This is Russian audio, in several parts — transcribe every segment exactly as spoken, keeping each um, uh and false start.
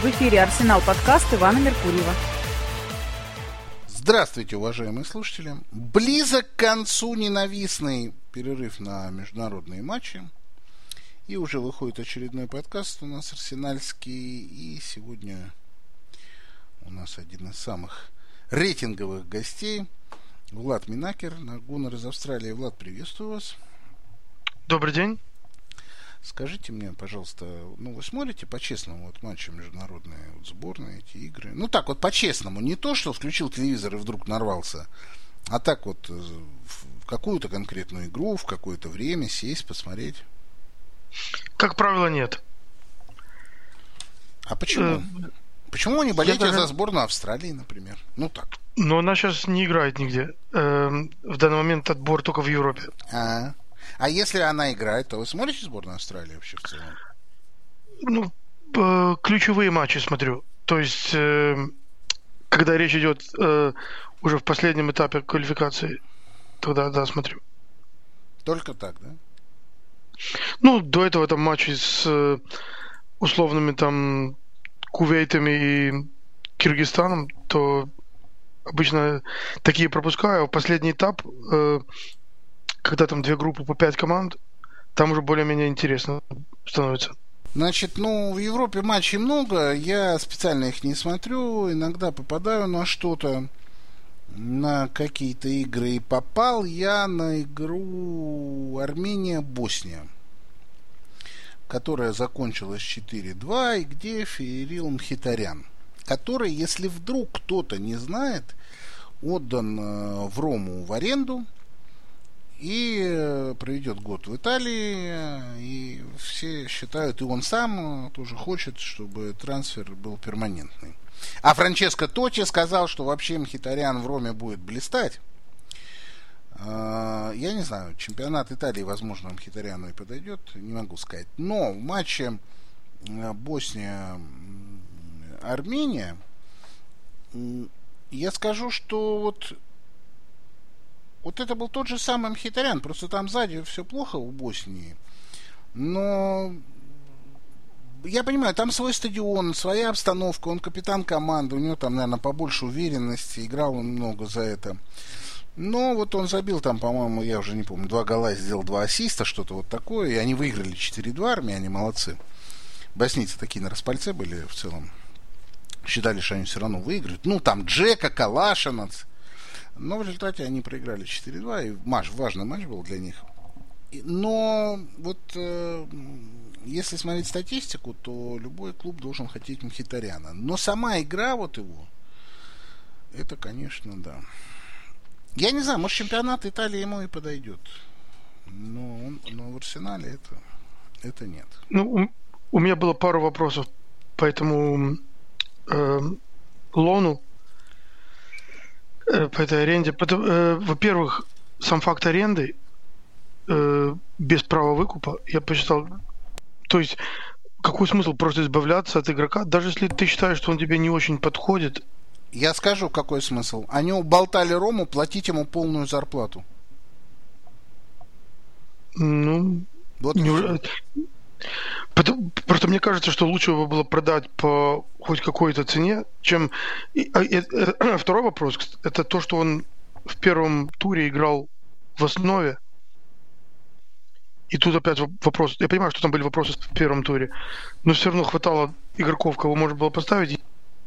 В эфире «Арсенал» подкаст Ивана Меркурьева. Здравствуйте, уважаемые слушатели. Близок к концу ненавистный перерыв на международные матчи. И уже выходит очередной подкаст у нас арсенальский. И сегодня у нас один из самых рейтинговых гостей. Влад Минакер, Гуннер из Австралии. Влад, приветствую вас. Добрый день. Скажите мне, пожалуйста, ну вы смотрите по-честному вот матчи международные, вот сборные, эти игры? Ну так вот по-честному, не то, что включил телевизор и вдруг нарвался, а так вот в какую-то конкретную игру, в какое-то время сесть, посмотреть. Как правило, нет. А почему? Почему не болеете даже... за сборную Австралии, например? Ну так. Но она сейчас не играет нигде. Эм, в данный момент отбор только в Европе. А, а если она играет, то вы смотрите сборную Австралии вообще в целом? Ну, э, ключевые матчи смотрю. То есть, э, когда речь идет э, уже в последнем этапе квалификации, тогда, да, смотрю. Только так, да? Ну, до этого там матчи с э, условными там Кувейтом и Киргизстаном, то обычно такие пропускаю. А последний этап, э, когда там две группы по пять команд, там уже более-менее интересно становится. Значит, ну, в Европе матчей много, я специально их не смотрю, иногда попадаю на что-то, на какие-то игры, и попал я на игру Армения-Босния, которая закончилась четыре-два, и где феерил Мхитарян, который, если вдруг кто-то не знает, отдан в Рому в аренду и проведет год в Италии, и все считают, и он сам тоже хочет, чтобы трансфер был перманентный. А Франческо Тотти сказал, что вообще Мхитарян в Роме будет блистать. Я не знаю, чемпионат Италии, возможно, Мхитаряну и подойдет, не могу сказать. Но в матче Босния-Армения я скажу, что вот Вот это был тот же самый Мхитарян, просто там сзади все плохо у Боснии. Но я понимаю, там свой стадион, своя обстановка, он капитан команды, у него там, наверное, побольше уверенности, играл он много за это. Но вот он забил там, по-моему, я уже не помню, два гола, сделал два ассиста, что-то вот такое, и они выиграли четыре-два, Армия, они молодцы. Боснийцы такие на распальце были в целом. Считали, что они все равно выиграют. Ну, там Джека, Калашинац. Но в результате они проиграли четыре-два, и матч, важный матч был для них. Но вот э, если смотреть статистику, то любой клуб должен хотеть Мхитаряна. Но сама игра вот его, это, конечно, да. Я не знаю, может, чемпионат Италии ему и подойдет. Но, он, но в Арсенале это, это нет. Ну, у, у меня было пару вопросов по этому э, лону, по этой аренде. Потом, э, во-первых, сам факт аренды э, без права выкупа, я посчитал, то есть какой смысл просто избавляться от игрока, даже если ты считаешь, что он тебе не очень подходит. Я скажу, какой смысл. Они уболтали Рому платить ему полную зарплату. Ну, вот не... Потому, просто мне кажется, что лучше его было продать по хоть какой-то цене, чем... И, и, и, второй вопрос, это то, что он в первом туре играл в основе. И тут опять вопрос. Я понимаю, что там были вопросы в первом туре, но все равно хватало игроков, кого можно было поставить.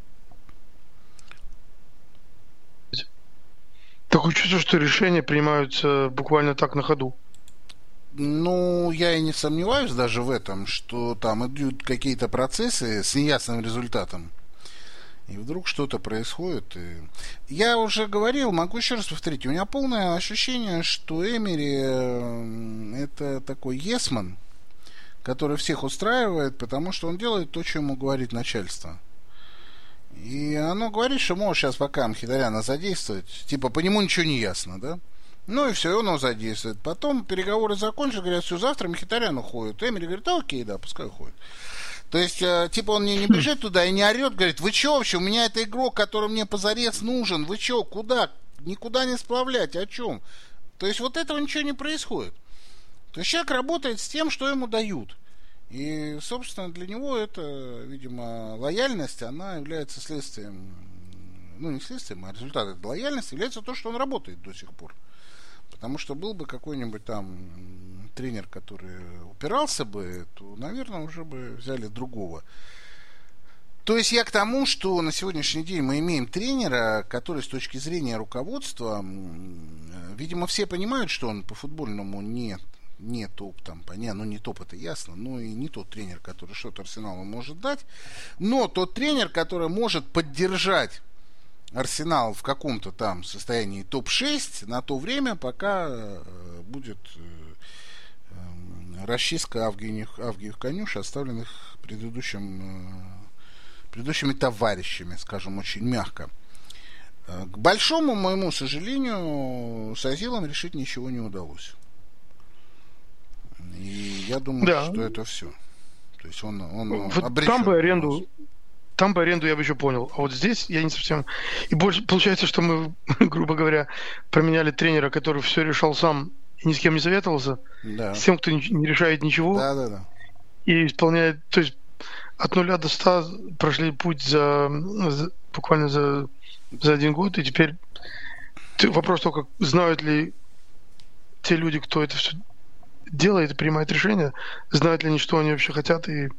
Такое чувство, что решения принимаются буквально так на ходу. Ну, я и не сомневаюсь даже в этом, что там идут какие-то процессы с неясным результатом. И вдруг что-то происходит. И... Я уже говорил, могу еще раз повторить. У меня полное ощущение, что Эмери это такой есман, который всех устраивает, потому что он делает то, что ему говорит начальство. И оно говорит, что может сейчас пока Мхитаряна задействовать. Типа по нему ничего не ясно, да? Ну и все, и он его задействует. Потом переговоры закончились, говорят, все, завтра Мхитарян уходит. Эмери говорит, да окей, да, пускай уходит. То есть, э, типа, он не, не бежит туда и не орет, говорит, вы че вообще, у меня это игрок, который мне позарез нужен, вы че, куда? Никуда не сплавлять, о чем? То есть, вот этого ничего не происходит. То есть, человек работает с тем, что ему дают. И, собственно, для него это, видимо, лояльность, она является следствием, ну, не следствием, а результатом этой лояльности является то, что он работает до сих пор. Потому что был бы какой-нибудь там тренер, который упирался бы, то, наверное, уже бы взяли другого. То есть я к тому, что на сегодняшний день мы имеем тренера, который с точки зрения руководства, видимо, все понимают, что он по футбольному не, не топ, там, не, ну не топ, это ясно, но и не тот тренер, который что-то Арсеналу может дать, но тот тренер, который может поддержать Арсенал в каком-то там состоянии топ шесть на то время, пока будет расчистка Авгиевых, Авгиевых конюш, оставленных предыдущим, предыдущими товарищами, скажем, очень мягко. К большому моему сожалению, с Азилом решить ничего не удалось. И я думаю, да. что это все. То есть он, он вот обречен. Там бы аренду... Там по аренду я бы еще понял. А вот здесь я не совсем... И больше получается, что мы, грубо говоря, променяли тренера, который все решал сам и ни с кем не советовался, да. с тем, кто не решает ничего. Да, да, да. И исполняет... То есть от нуля до ста прошли путь за, за буквально за, за один год. И теперь вопрос только, знают ли те люди, кто это все делает и принимает решения, знают ли они, что они вообще хотят, и...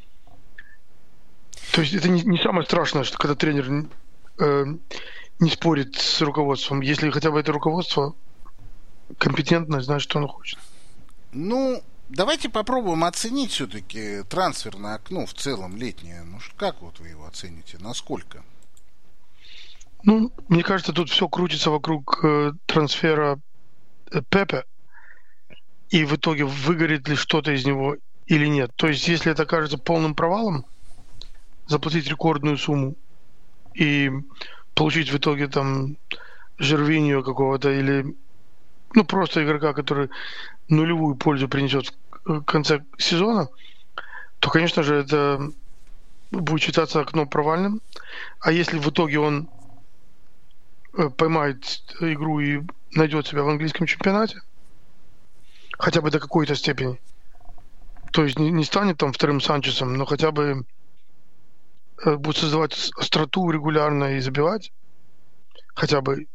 То есть это не, не самое страшное, что когда тренер э, не спорит с руководством, если хотя бы это руководство компетентное, знает, что оно хочет. Ну, давайте попробуем оценить все-таки трансферное окно в целом летнее. Ну, как вот вы его оцените? Насколько? Ну, мне кажется, тут все крутится вокруг э, трансфера э, Пепе. И в итоге выгорит ли что-то из него или нет. То есть, если это окажется полным провалом, заплатить рекордную сумму и получить в итоге там Жервиньо какого-то или ну просто игрока, который нулевую пользу принесет в конце сезона, то, конечно же, это будет считаться окном провальным. А если в итоге он поймает игру и найдет себя в английском чемпионате, хотя бы до какой-то степени, то есть не станет там вторым Санчесом, но хотя бы будет создавать остроту регулярно и забивать, хотя бы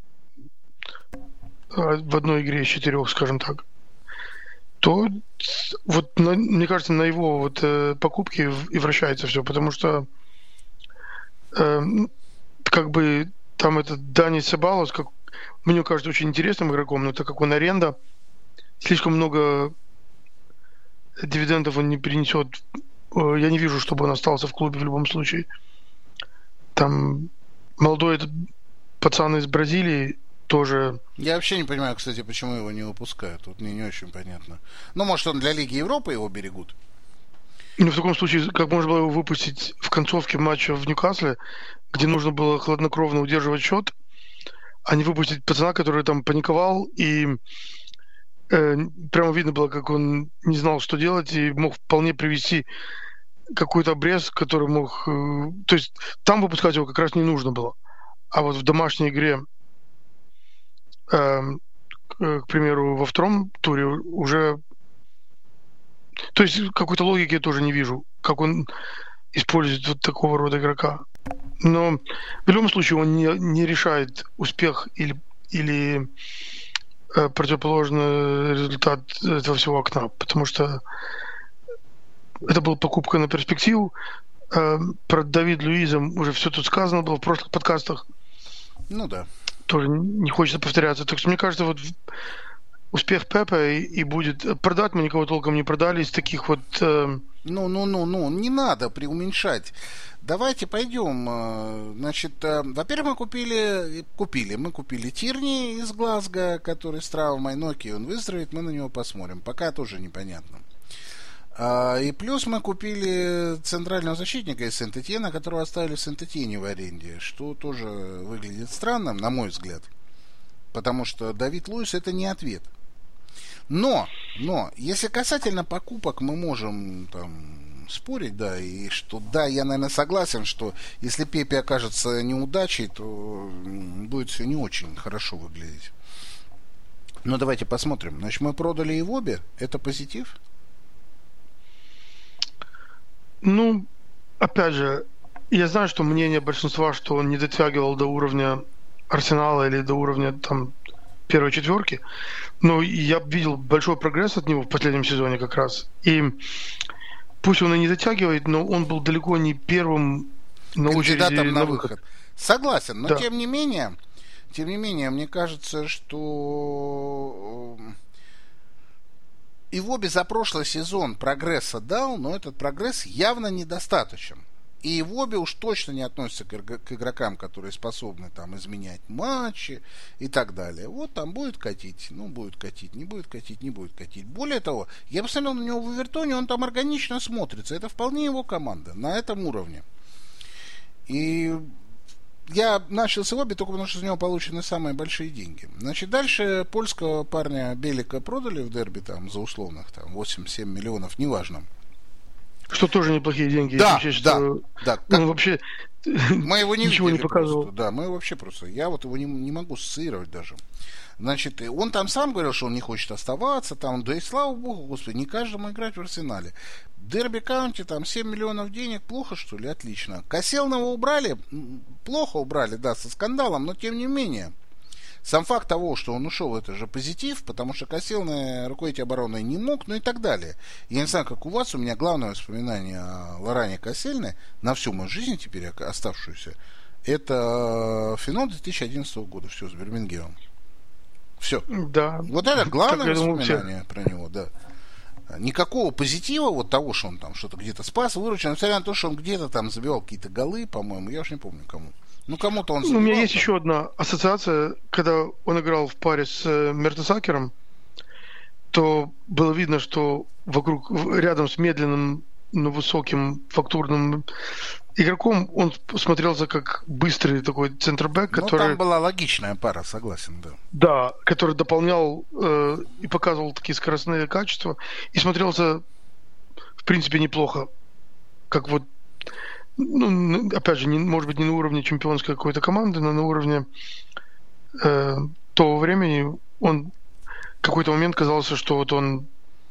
в одной игре из четырех, скажем так, то вот, на, мне кажется, на его вот э, покупки и вращается все, потому что э, как бы там этот Дани Себалос, как мне кажется, очень интересным игроком, но так как он аренда, слишком много дивидендов он не принесет. Я не вижу, чтобы он остался в клубе в любом случае. Там молодой этот пацан из Бразилии тоже... Я вообще не понимаю, кстати, почему его не выпускают. Вот мне не очень понятно. Ну, может, он для Лиги Европы его берегут? Ну, в таком случае, как можно было его выпустить в концовке матча в Ньюкасле, где нужно было хладнокровно удерживать счет, а не выпустить пацана, который там паниковал, и э, прямо видно было, как он не знал, что делать, и мог вполне привести какой-то обрез, который мог... Э, то есть там выпускать его как раз не нужно было. А вот в домашней игре, э, э, к примеру, во втором туре уже... То есть какой-то логики я тоже не вижу, как он использует вот такого рода игрока. Но в любом случае он не, не решает успех или, или э, противоположный результат этого всего окна, потому что это была покупка на перспективу. Э, про Давида Луиза уже все тут сказано было в прошлых подкастах. Ну да. Тоже не хочется повторяться. Так что мне кажется, вот успех Пепе и, и будет... Продать мы никого толком не продали из таких вот... Э... Ну, ну, ну, ну, не надо преуменьшать. Давайте пойдем. Значит, во-первых, мы купили, купили, мы купили Тирни из Глазго, который с травмой ноги, он выздоровеет, мы на него посмотрим. Пока тоже непонятно. И плюс мы купили центрального защитника из Сент-Этьена, которого оставили в Сент-Этьене в аренде, что тоже выглядит странным, на мой взгляд. Потому что Давид Луис это не ответ. Но, но, если касательно покупок мы можем там спорить, да, и что, да, я, наверное, согласен, что если Пепе окажется неудачей, то будет все не очень хорошо выглядеть. Но давайте посмотрим. Значит, мы продали Ивоби, это позитив? Ну, опять же, я знаю, что мнение большинства, что он не дотягивал до уровня Арсенала или до уровня там первой четверки, но я видел большой прогресс от него в последнем сезоне как раз. И пусть он и не дотягивает, но он был далеко не первым на очереди на, на выход. выход. Согласен, но да. тем не менее, тем не менее, мне кажется, что Ивоби за прошлый сезон прогресса дал, но этот прогресс явно недостаточен. И Ивоби уж точно не относится к игрокам, которые способны там изменять матчи и так далее. Вот там будет катить, ну будет катить, не будет катить, не будет катить. Более того, я посмотрел на него в Эвертоне, он там органично смотрится. Это вполне его команда на этом уровне. И я начал с Ивоби только потому, что за него получены самые большие деньги. Значит, дальше польского парня Белика продали в дерби там за условных там восемь-семь миллионов, неважно. Что тоже неплохие деньги. Да, учесть, да, что да. Он вообще мы его не ничего не показывал. Просто. Да, мы вообще просто... Я вот его не, не могу ассоциировать даже. Значит, он там сам говорил, что он не хочет оставаться там. Да и слава богу, господи, не каждому играть в Арсенале. Дерби Каунти, там семь миллионов денег, плохо, что ли? Отлично. Косельного убрали? Плохо убрали, да, со скандалом, но тем не менее. Сам факт того, что он ушел, это же позитив, потому что Косельный руководить обороной не мог, ну и так далее. Я не знаю, как у вас, у меня главное воспоминание о Лоране Косельной на всю мою жизнь теперь оставшуюся, это финал две тысячи одиннадцатого года, все, с Бирмингемом. Все. Да. Вот это главное так, воспоминание про него, да. Никакого позитива, вот того, что он там что-то где-то спас, выручил, несмотря на то, что он где-то там забивал какие-то голы, по-моему, я уж не помню кому. Ну, кому-то он забивал. У меня есть там. еще одна ассоциация. Когда он играл в паре с Мертесакером, то было видно, что вокруг, рядом с медленным, но высоким фактурным игроком он смотрелся как быстрый такой центрбэк, ну, который... там была логичная пара, согласен, да. Да, который дополнял э, и показывал такие скоростные качества, и смотрелся, в принципе, неплохо. Как вот, ну, опять же, не, может быть, не на уровне чемпионской какой-то команды, но на уровне э, того времени он в какой-то момент казался, что вот он,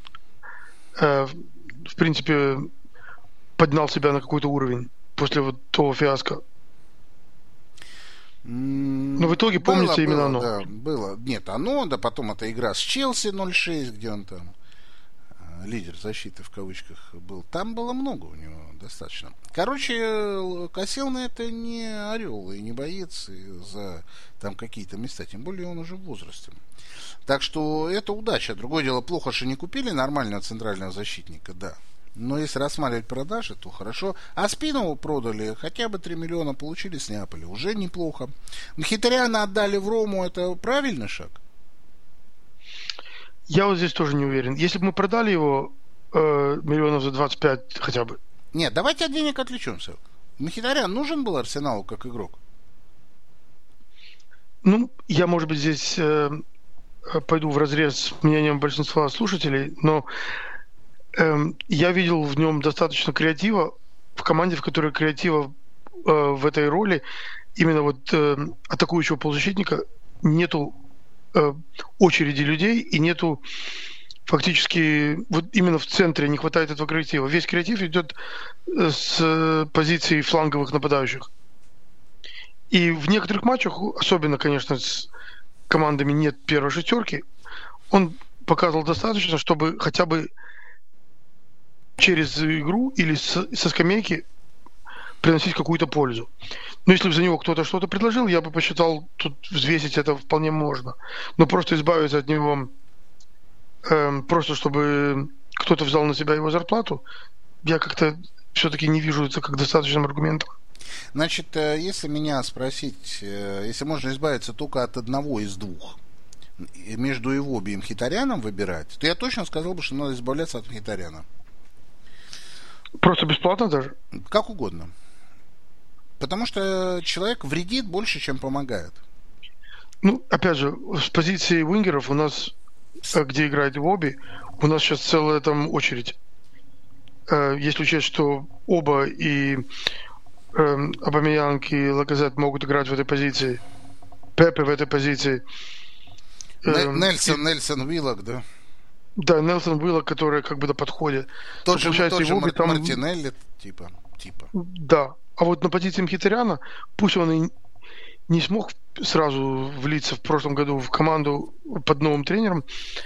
э, в принципе, поднял себя на какой-то уровень после вот того фиаско. Но в итоге было, помнится было, именно оно. Да, было. Нет, оно, да потом эта игра с Челси ноль шесть, где он там лидер защиты в кавычках был. Там было много у него достаточно. Короче, Косельный это не орел и не боец за там какие-то места. Тем более он уже в возрасте. Так что это удача. Другое дело, плохо, что не купили нормального центрального защитника, да. Но если рассматривать продажи, то хорошо. А Спину продали, хотя бы три миллиона получили с Неаполя. Уже неплохо. Мхитаряна отдали в Рому, это правильный шаг? Я вот здесь тоже не уверен. Если бы мы продали его э, миллионов за двадцать пять хотя бы. Нет, давайте от денег отвлечемся. Мхитарян нужен был Арсеналу как игрок? Ну, я, может быть, здесь э, пойду вразрез с мнением большинства слушателей, но я видел в нем достаточно креатива в команде, в которой креатива э, в этой роли именно вот э, атакующего полузащитника нету э, очереди людей и нету фактически вот именно в центре не хватает этого креатива. Весь креатив идет с позиции фланговых нападающих. И в некоторых матчах, особенно, конечно, с командами нет первой шестерки, он показывал достаточно, чтобы хотя бы через игру или со, со скамейки приносить какую-то пользу. Но если бы за него кто-то что-то предложил, я бы посчитал, тут взвесить это вполне можно. Но просто избавиться от него, э, просто чтобы кто-то взял на себя его зарплату, я как-то все-таки не вижу это как достаточным аргументом. Значит, если меня спросить, если можно избавиться только от одного из двух, между Ивоби и Мхитаряном выбирать, то я точно сказал бы, что надо избавляться от Мхитаряна. Просто бесплатно даже? Как угодно. Потому что человек вредит больше, чем помогает. Ну, опять же, с позиции уингеров у нас, где играет Ивоби, у нас сейчас целая там очередь. Если учесть, что оба и Абамеянг и Лаказет могут играть в этой позиции, Пепе в этой позиции. Нельсон, и... Нельсон Виллок, да? Да, Нельсон Уилла, который как бы на подходе. Тот же, получается, тот же его Мар- там... Мартинелли, типа, типа. Да. А вот на позиции Мхитаряна, пусть он и не смог сразу влиться в прошлом году в команду под новым тренером,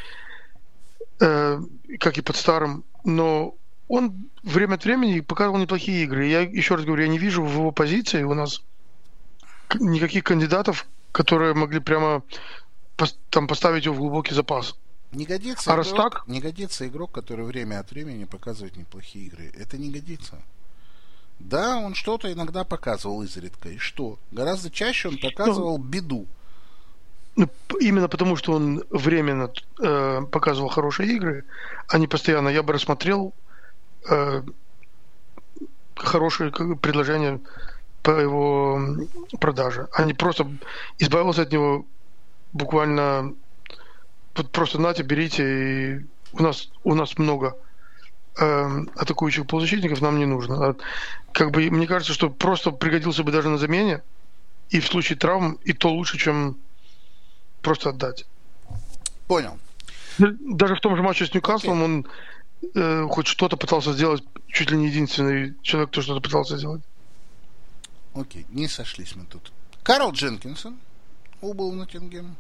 э, как и под старым, но он время от времени показывал неплохие игры. Я еще раз говорю, я не вижу в его позиции у нас никаких кандидатов, которые могли прямо пос- там поставить его в глубокий запас. Не годится, А раз игрок, так? не годится игрок, который время от времени показывает неплохие игры. Это не годится. Да, он что-то иногда показывал изредка. И что? Гораздо чаще он показывал Ну, беду. Ну, п- именно потому, что он временно э, показывал хорошие игры, а не постоянно. Я бы рассмотрел э, хорошие как бы, предложения по его м, продаже, а не просто избавился от него буквально вот просто нате, берите, и у нас, у нас много э, атакующих полузащитников, нам не нужно. А как бы мне кажется, что просто пригодился бы даже на замене, и в случае травм, и то лучше, чем просто отдать. Понял. Даже в том же матче с Ньюкаслом Окей. он э, хоть что-то пытался сделать, чуть ли не единственный человек, кто что-то пытался сделать. Окей, не сошлись мы тут. Карл Дженкинсон убыл в Ноттингем.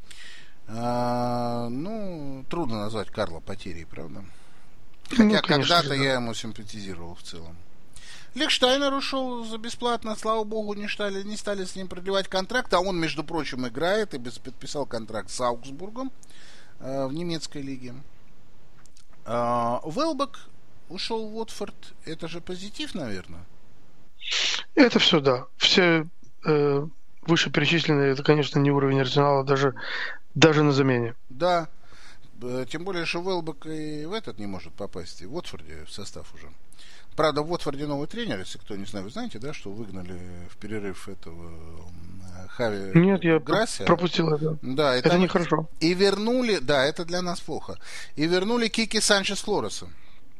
А, ну, трудно назвать Карла потерей, правда? Хотя Ну, конечно когда-то же, да. я ему симпатизировал в целом. Лихштайнер ушел за бесплатно, слава богу, не стали, не стали с ним продлевать контракт, а он, между прочим, играет и без- подписал контракт с Аугсбургом э, в немецкой лиге. А, Велбек ушел в Уотфорд, это же позитив, наверное. Это все, да. Все э, вышеперечисленные, это, конечно, не уровень Арсенала, даже, даже на замене. Да, Э, тем более, что Велбек и в этот не может попасть, и в Уотфорде в состав уже. Правда, в Уотфорде новый тренер, если кто не знает, вы знаете, да, что выгнали в перерыв этого м, Хави Нет, я Грасси. пропустил это. Да, и Это там- нехорошо. И вернули, да, это для нас плохо. И вернули Кики Санчес Флореса.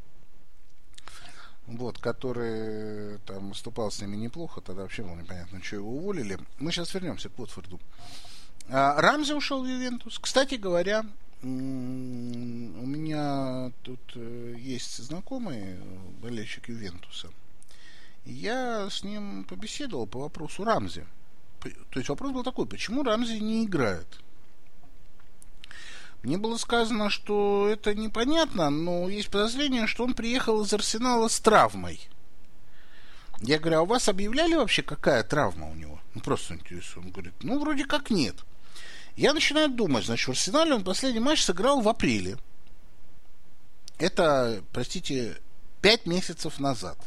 Вот, который там выступал с ними неплохо, тогда вообще было непонятно, что его уволили. Мы сейчас вернемся к Уотфорду. А, Рамзи ушел в Ювентус. Кстати говоря, м, у меня тут э, есть знакомый э, болельщик Ювентуса. И я с ним побеседовал по вопросу Рамзи. П- То есть вопрос был такой, почему Рамзи не играет? Мне было сказано, что это непонятно, но есть подозрение, что он приехал из Арсенала с травмой. Я говорю, а у вас объявляли вообще, какая травма у него? Ну, просто интересует. Он говорит, ну, вроде как нет. Я начинаю думать, значит, в Арсенале он последний матч сыграл в апреле. Это, простите, пять месяцев назад.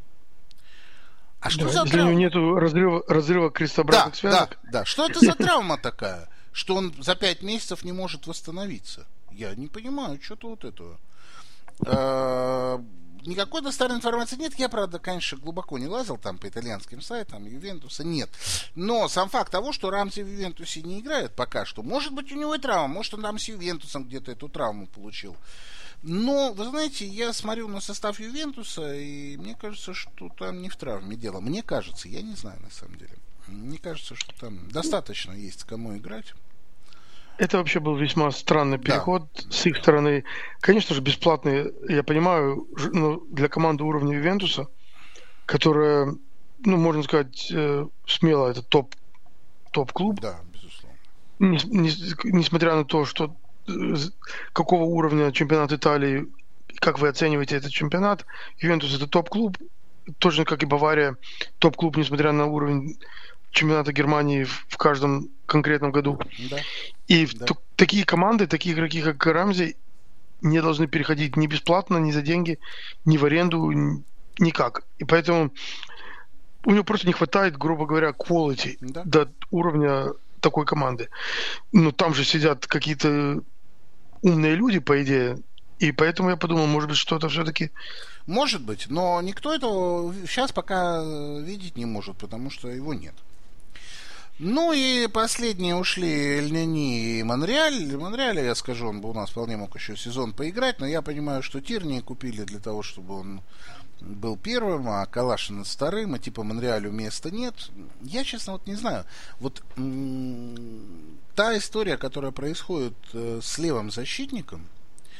А что Да, за если у травма? него нет разрыва, разрыва Да, крестообразных да, связок, да. Что это за травма такая, что он за пять месяцев не может восстановиться? Я не понимаю, что-то вот этого. Э, Никакой достоверной информации нет. Я, правда, конечно, глубоко не лазил там по итальянским сайтам Ювентуса, нет. Но сам факт того, что Рамзи в Ювентусе не играет пока что, может быть, у него и травма, может, он там с Ювентусом где-то эту травму получил. Но, вы знаете, я смотрю на состав Ювентуса, и мне кажется, что там не в травме дело. Мне кажется, я не знаю на самом деле. Мне кажется, что там достаточно есть кому играть. это вообще был весьма странный Да. переход с их стороны. Конечно же, бесплатный, я понимаю, ж- но для команды уровня Ювентуса, которая, ну, можно сказать, э, смело, это топ, топ-клуб, Да, безусловно. не- не- несмотря на то, что э, з- какого уровня чемпионат Италии, как вы оцениваете этот чемпионат, Ювентус это топ-клуб, точно как и Бавария, топ-клуб, несмотря на уровень чемпионата Германии в, в каждом конкретном году. Да. И в Да. т- такие команды, такие игроки, как Рамзи, не должны переходить ни бесплатно, ни за деньги, ни в аренду, н- никак. И поэтому у него просто не хватает, грубо говоря, quality Да. до уровня такой команды. Ну, там же сидят какие-то умные люди, по идее. И поэтому я подумал, может быть, что-то все-таки... Может быть, но никто этого сейчас пока э, видеть не может, потому что его нет. Ну и последние ушли Эльняни и Монреаль. Монреаль, я скажу, он бы у нас вполне мог еще сезон поиграть, но я понимаю, что Тирни купили для того, чтобы он был первым, а Калашин вторым, и типа Монреалю места нет. Я, честно, вот не знаю. Вот м- та история, которая происходит э, с левым защитником,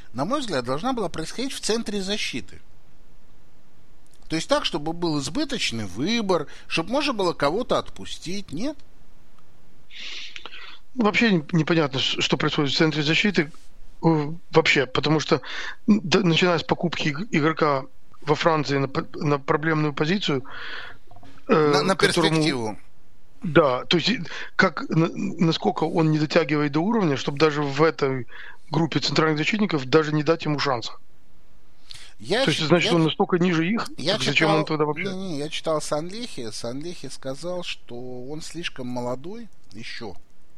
на мой взгляд, должна была происходить в центре защиты. То есть так, чтобы был избыточный выбор, чтобы можно было кого-то отпустить, нет? Вообще непонятно, что происходит в центре защиты вообще, потому что начиная с покупки игрока во Франции на, на проблемную позицию, на, на которому, перспективу. Да, то есть как, насколько он не дотягивает до уровня, чтобы даже в этой группе центральных защитников даже не дать ему шанса. Я то ч... есть, значит, я... он настолько ниже их, я так читал... зачем он тогда вообще? Не, не, я читал Санлихи, Санлихи сказал, что он слишком молодой еще,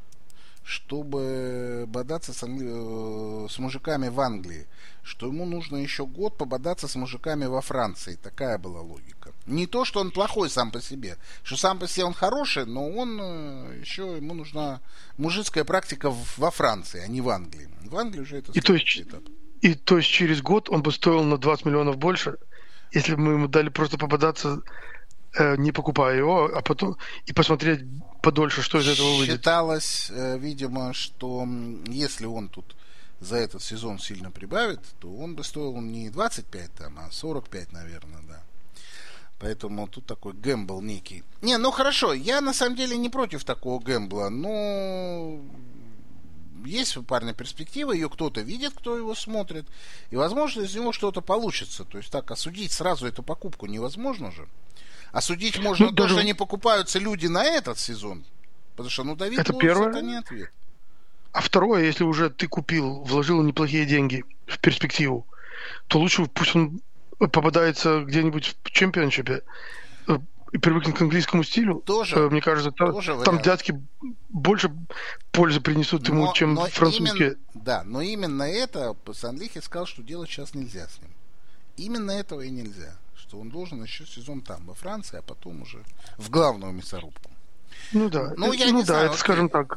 чтобы бодаться с, англи... с мужиками в Англии, что ему нужно еще год пободаться с мужиками во Франции. Такая была логика. Не то, что он плохой сам по себе, что сам по себе он хороший, но он еще, ему нужна мужицкая практика во Франции, а не в Англии. В Англии уже это и то, есть, этап. И то есть через год он бы стоил на двадцать миллионов больше, если бы мы ему дали просто пободаться, э, не покупая его, а потом и посмотреть подольше, что из этого выйдет. Считалось, э, видимо, что если он тут за этот сезон сильно прибавит, то он бы стоил не двадцать пять, там, а сорок пять, наверное, да. Поэтому тут такой гэмбл некий. Не, ну хорошо, я на самом деле не против такого гэмбла, но есть у парня перспектива, ее кто-то видит, кто его смотрит, и, возможно, из него что-то получится. То есть так осудить сразу эту покупку невозможно же. Осудить можно ну, то, даже... что не покупаются люди на этот сезон, потому что, ну, Давид это Луис, первое. Это не ответ. А второе, если уже ты купил, вложил неплохие деньги в перспективу, то лучше пусть он попадается где-нибудь в чемпионшипе и привыкнет к английскому стилю. Тоже, мне кажется, тоже там вариант. Дядьки больше пользы принесут ему, но, чем но французские. Именно, да, но именно это Санлихи сказал, что делать сейчас нельзя с ним. Именно этого и нельзя. Что он должен еще сезон там, во Франции, а потом уже в главную мясорубку. Ну да, ну, это, я ну, не да знаю, это, окей. скажем так...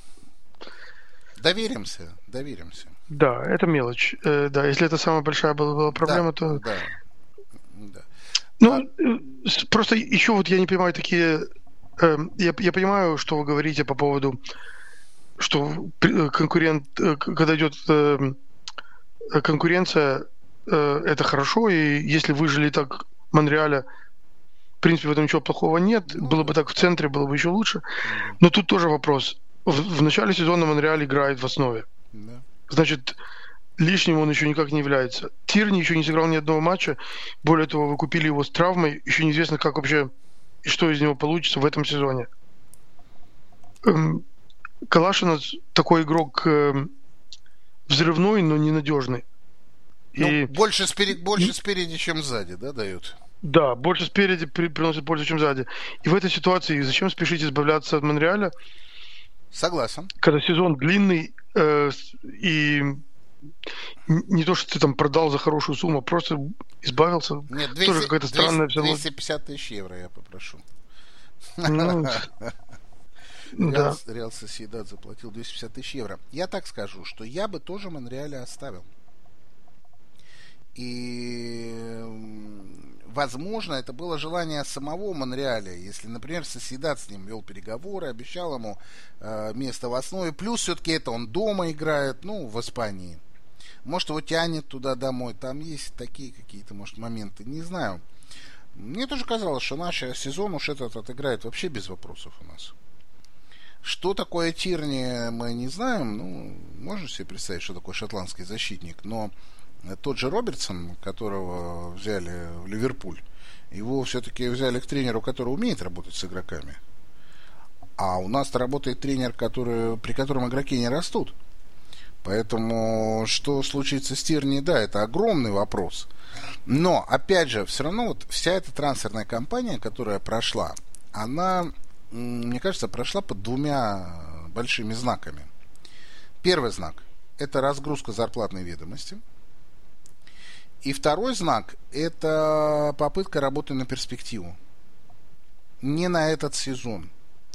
Доверимся, доверимся. Да, это мелочь. Э, да, если это самая большая была, была проблема, да, то... Да, да. Ну, а... просто еще вот я не понимаю такие... Э, я, я понимаю, что вы говорите по поводу, что конкурент, когда идет э, конкуренция, э, это хорошо, и если выжили так Монреаля, в принципе, в этом ничего плохого нет. Ну, было бы так в центре, было бы еще лучше. Но тут тоже вопрос. В, в начале сезона Монреаль играет в основе. Да. Значит, лишним он еще никак не является. Тирни еще не сыграл ни одного матча. Более того, вы купили его с травмой. Еще неизвестно, как вообще и что из него получится в этом сезоне. Эм, Калашинас такой игрок э, взрывной, но ненадежный. Ну, и... больше, спереди, больше спереди, чем сзади, да, дают? Да, больше спереди при, приносит пользу, чем сзади. И в этой ситуации зачем спешить избавляться от Монреаля? Согласен. Когда сезон длинный, э, и не то, что ты там продал за хорошую сумму, просто избавился. Нет, двести, тоже какая-то странная двести пятьдесят тысяч евро я попрошу. Ну, Реал, Реал Сосьедад заплатил двести пятьдесят тысяч евро. Я так скажу, что я бы тоже Монреаля оставил. И, возможно, это было желание самого Монреаля. Если, например, Сосьедад с ним вел переговоры, обещал ему э, место в основе. Плюс все-таки это он дома играет, ну, в Испании. Может, его тянет туда домой. Там есть такие какие-то, может, моменты. Не знаю. Мне тоже казалось, что наш сезон уж этот отыграет вообще без вопросов у нас. Что такое Тирни, мы не знаем. Ну, можно себе представить, что такое шотландский защитник. Но тот же Робертсон, которого взяли в Ливерпуль, его все-таки взяли к тренеру, который умеет работать с игроками. А у нас-то работает тренер, который, при котором игроки не растут. Поэтому что случится с Тирни, да, это огромный вопрос. Но, опять же, все равно вот вся эта трансферная кампания, которая прошла, она, мне кажется, прошла под двумя большими знаками. Первый знак – это разгрузка зарплатной ведомости. И второй знак – это попытка работы на перспективу. Не на этот сезон.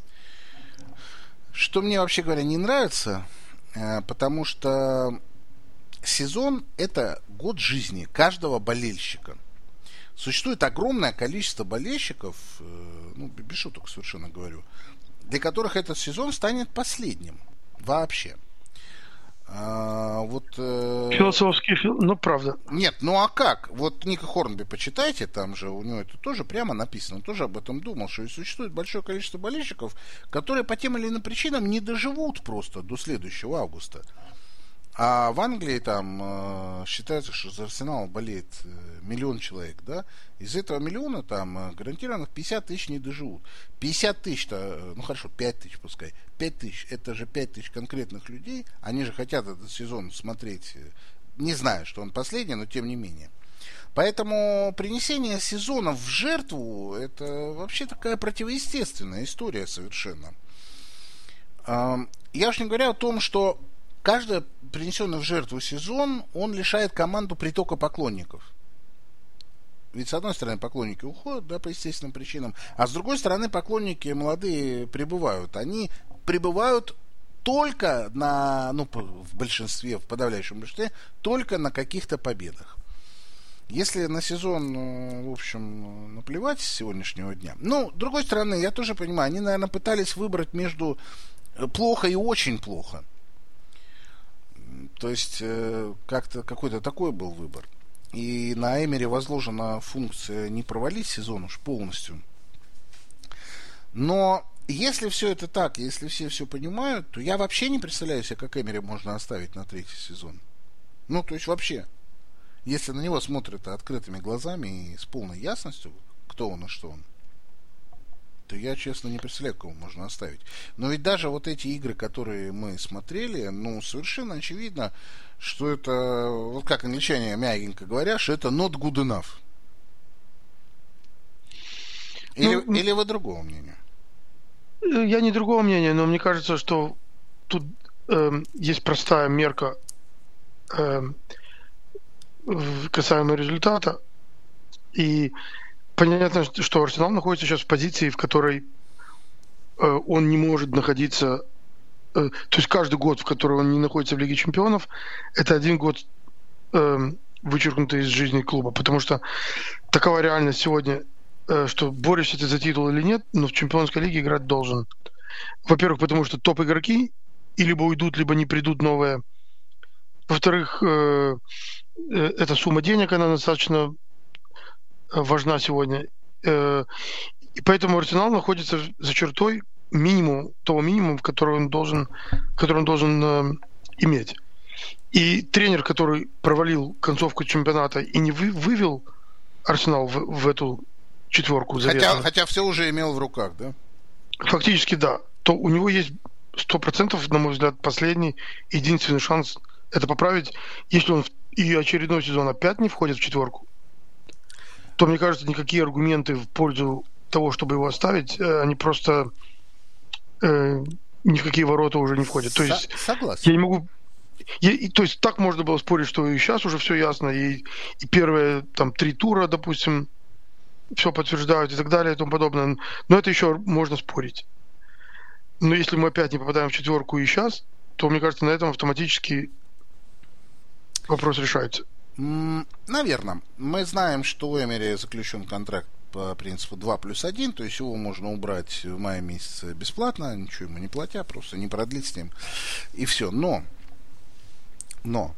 Что мне, вообще говоря, не нравится, потому что сезон – это год жизни каждого болельщика. Существует огромное количество болельщиков, ну, без шуток совершенно говорю, для которых этот сезон станет последним вообще. А, вот, э... Философский, ну правда. Нет, ну а как? Вот Ника Хорнби почитайте, там же у него это тоже прямо написано, он тоже об этом думал, что существует большое количество болельщиков, которые по тем или иным причинам не доживут просто до следующего августа. А в Англии там э, считается, что за Арсенал болеет э, миллион человек, да? Из этого миллиона там э, гарантированных пятьдесят тысяч не доживут. пятьдесят тысяч-то, э, ну хорошо, пять тысяч пускай. пять тысяч, это же пять тысяч конкретных людей. Они же хотят этот сезон смотреть, э, не знаю, что он последний, но тем не менее. Поэтому принесение сезона в жертву, это вообще такая противоестественная история совершенно. Э, я уж не говорю о том, что каждый принесенный в жертву сезон, он лишает команду притока поклонников. Ведь, с одной стороны, поклонники уходят, да, по естественным причинам, а с другой стороны, поклонники молодые прибывают. Они прибывают только на, ну, в большинстве, в подавляющем большинстве, только на каких-то победах. Если на сезон, в общем, наплевать с сегодняшнего дня. Ну, с другой стороны, я тоже понимаю, они, наверное, пытались выбрать между плохо и очень плохо. То есть э, как-то какой-то такой был выбор. И на Эмери возложена функция не провалить сезон уж полностью. Но если все это так, если все все понимают, то я вообще не представляю себе, как Эмери можно оставить на третий сезон. Ну, то есть вообще. Если на него смотрят открытыми глазами и с полной ясностью, кто он и что он, то я, честно, не представляю, кого можно оставить. Но ведь даже вот эти игры, которые мы смотрели, ну, совершенно очевидно, что это, вот как англичане мягенько говорят, что это not good enough. Или, ну, или вы другого мнения? Я не другого мнения, но мне кажется, что тут э, есть простая мерка э, касаемо результата. И понятно, что Арсенал находится сейчас в позиции, в которой э, он не может находиться, э, то есть каждый год, в котором он не находится в Лиге Чемпионов, это один год э, вычеркнутый из жизни клуба, потому что такова реальность сегодня, э, что борешься ты за титул или нет, но в Чемпионской лиге играть должен. Во-первых, потому что топ-игроки и либо уйдут, либо не придут новые. Во-вторых, э, э, эта сумма денег, она достаточно важна сегодня. И поэтому Арсенал находится за чертой минимум, того минимума, который он должен, который он должен э, иметь. И тренер, который провалил концовку чемпионата и не вы, вывел Арсенал в, в эту четверку заветную. Хотя, хотя все уже имел в руках, да? Фактически, да. То у него есть сто процентов, на мой взгляд, последний, единственный шанс это поправить. Если он и очередной сезон опять не входит в четверку, то, мне кажется, никакие аргументы в пользу того, чтобы его оставить, они просто э, ни в какие ворота уже не входят. То есть, согласен. Я не могу... Я, и, то есть так можно было спорить, что и сейчас уже все ясно, и, и первые там три тура, допустим, все подтверждают и так далее и тому подобное. Но это еще можно спорить. Но если мы опять не попадаем в четверку и сейчас, то, мне кажется, на этом автоматически вопрос решается. Наверное. Мы знаем, что у Эмери заключен контракт по принципу два плюс один, то есть его можно убрать в мае месяце бесплатно, ничего ему не платя, просто не продлить с ним, и все. Но, но,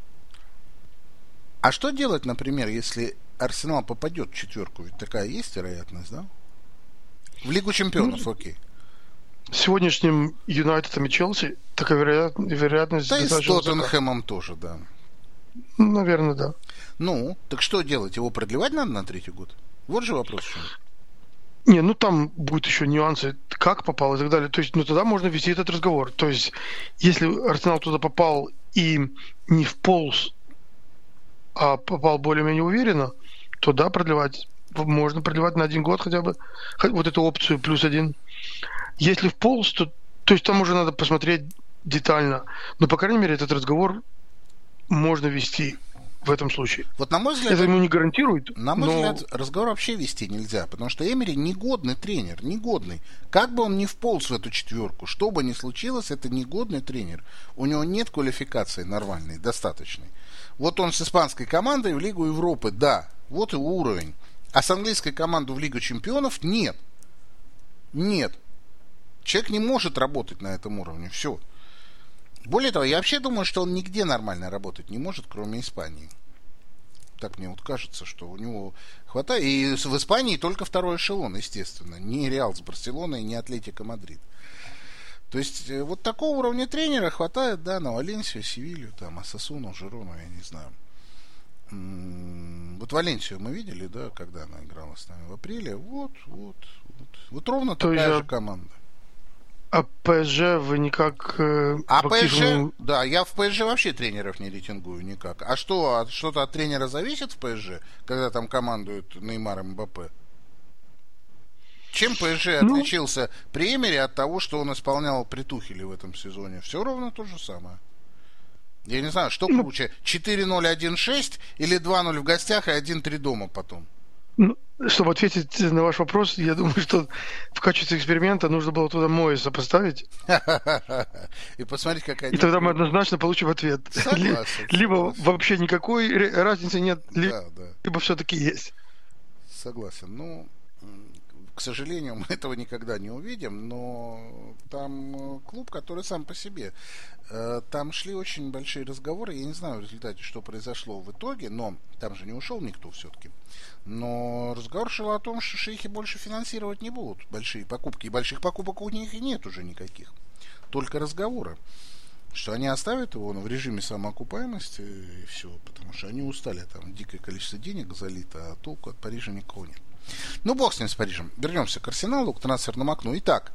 а что делать, например, если Арсенал попадет в четверку? Ведь такая есть вероятность, да? В Лигу Чемпионов, ну, окей. С сегодняшним Юнайтедом и Челси такая вероятность... Да и с Тоттенхэмом тоже, да. Наверное, да. Ну, так что делать? Его продлевать надо на третий год? Вот же вопрос. Что... Не, ну там будут еще нюансы, как попал и так далее. То есть, ну тогда можно вести этот разговор. То есть, если Арсенал туда попал и не вполз, а попал более-менее уверенно, то да, продлевать. Можно продлевать на один год хотя бы вот эту опцию плюс один. Если вполз, то, то есть там уже надо посмотреть детально. Но, по крайней мере, этот разговор можно вести в этом случае. Вот на мой взгляд... Это ему не гарантирует. На мой но... взгляд, разговор вообще вести нельзя, потому что Эмери негодный тренер, негодный. Как бы он ни вполз в эту четверку, что бы ни случилось, это негодный тренер. У него нет квалификации нормальной, достаточной. Вот он с испанской командой в Лигу Европы, да, вот и уровень. А с английской командой в Лигу Чемпионов нет. Нет. Человек не может работать на этом уровне, все. Более того, я вообще думаю, что он нигде нормально работать не может, кроме Испании. Так мне вот кажется, что у него хватает. И в Испании только второй эшелон, естественно. Не Реал с Барселоной, не Атлетико Мадрид. То есть вот такого уровня тренера хватает, да, на Валенсию, Севилью, там, Осасуну, Жирону, я не знаю. Вот Валенсию мы видели, да, когда она играла с нами в апреле. Вот, вот, вот. Вот ровно То такая есть, же команда. А ПСЖ вы никак... Э, а активному... ПСЖ, да, я в ПСЖ вообще тренеров не рейтингую никак. А что, а что-то от тренера зависит в ПСЖ, когда там командуют Неймар и Мбаппе? Чем ПСЖ ну... отличился при Эмери от того, что он исполнял при Тухеле в этом сезоне? Все ровно то же самое. Я не знаю, что круче, четыре ноль один шесть или два ноль в гостях и один три дома потом? Ну, чтобы ответить на ваш вопрос, я думаю, что в качестве эксперимента нужно было туда Моэса поставить. И посмотреть, какая... И тогда мы однозначно получим ответ. Согласен, либо согласен. Вообще никакой разницы нет, либо, да, да. либо все-таки есть. Согласен. Ну, к сожалению, мы этого никогда не увидим, но там клуб, который сам по себе. Там шли очень большие разговоры. Я не знаю в результате, что произошло в итоге, но там же не ушел никто все-таки. Но разговор шел о том, что шейхи больше финансировать не будут большие покупки. И больших покупок у них и нет уже никаких. Только разговоры. Что они оставят его в режиме самоокупаемости и все. Потому что они устали. Там дикое количество денег залито, а толку от Парижа никого нет. Ну, бог с ним, с Парижем. Вернемся к Арсеналу, к трансферному окну. Итак,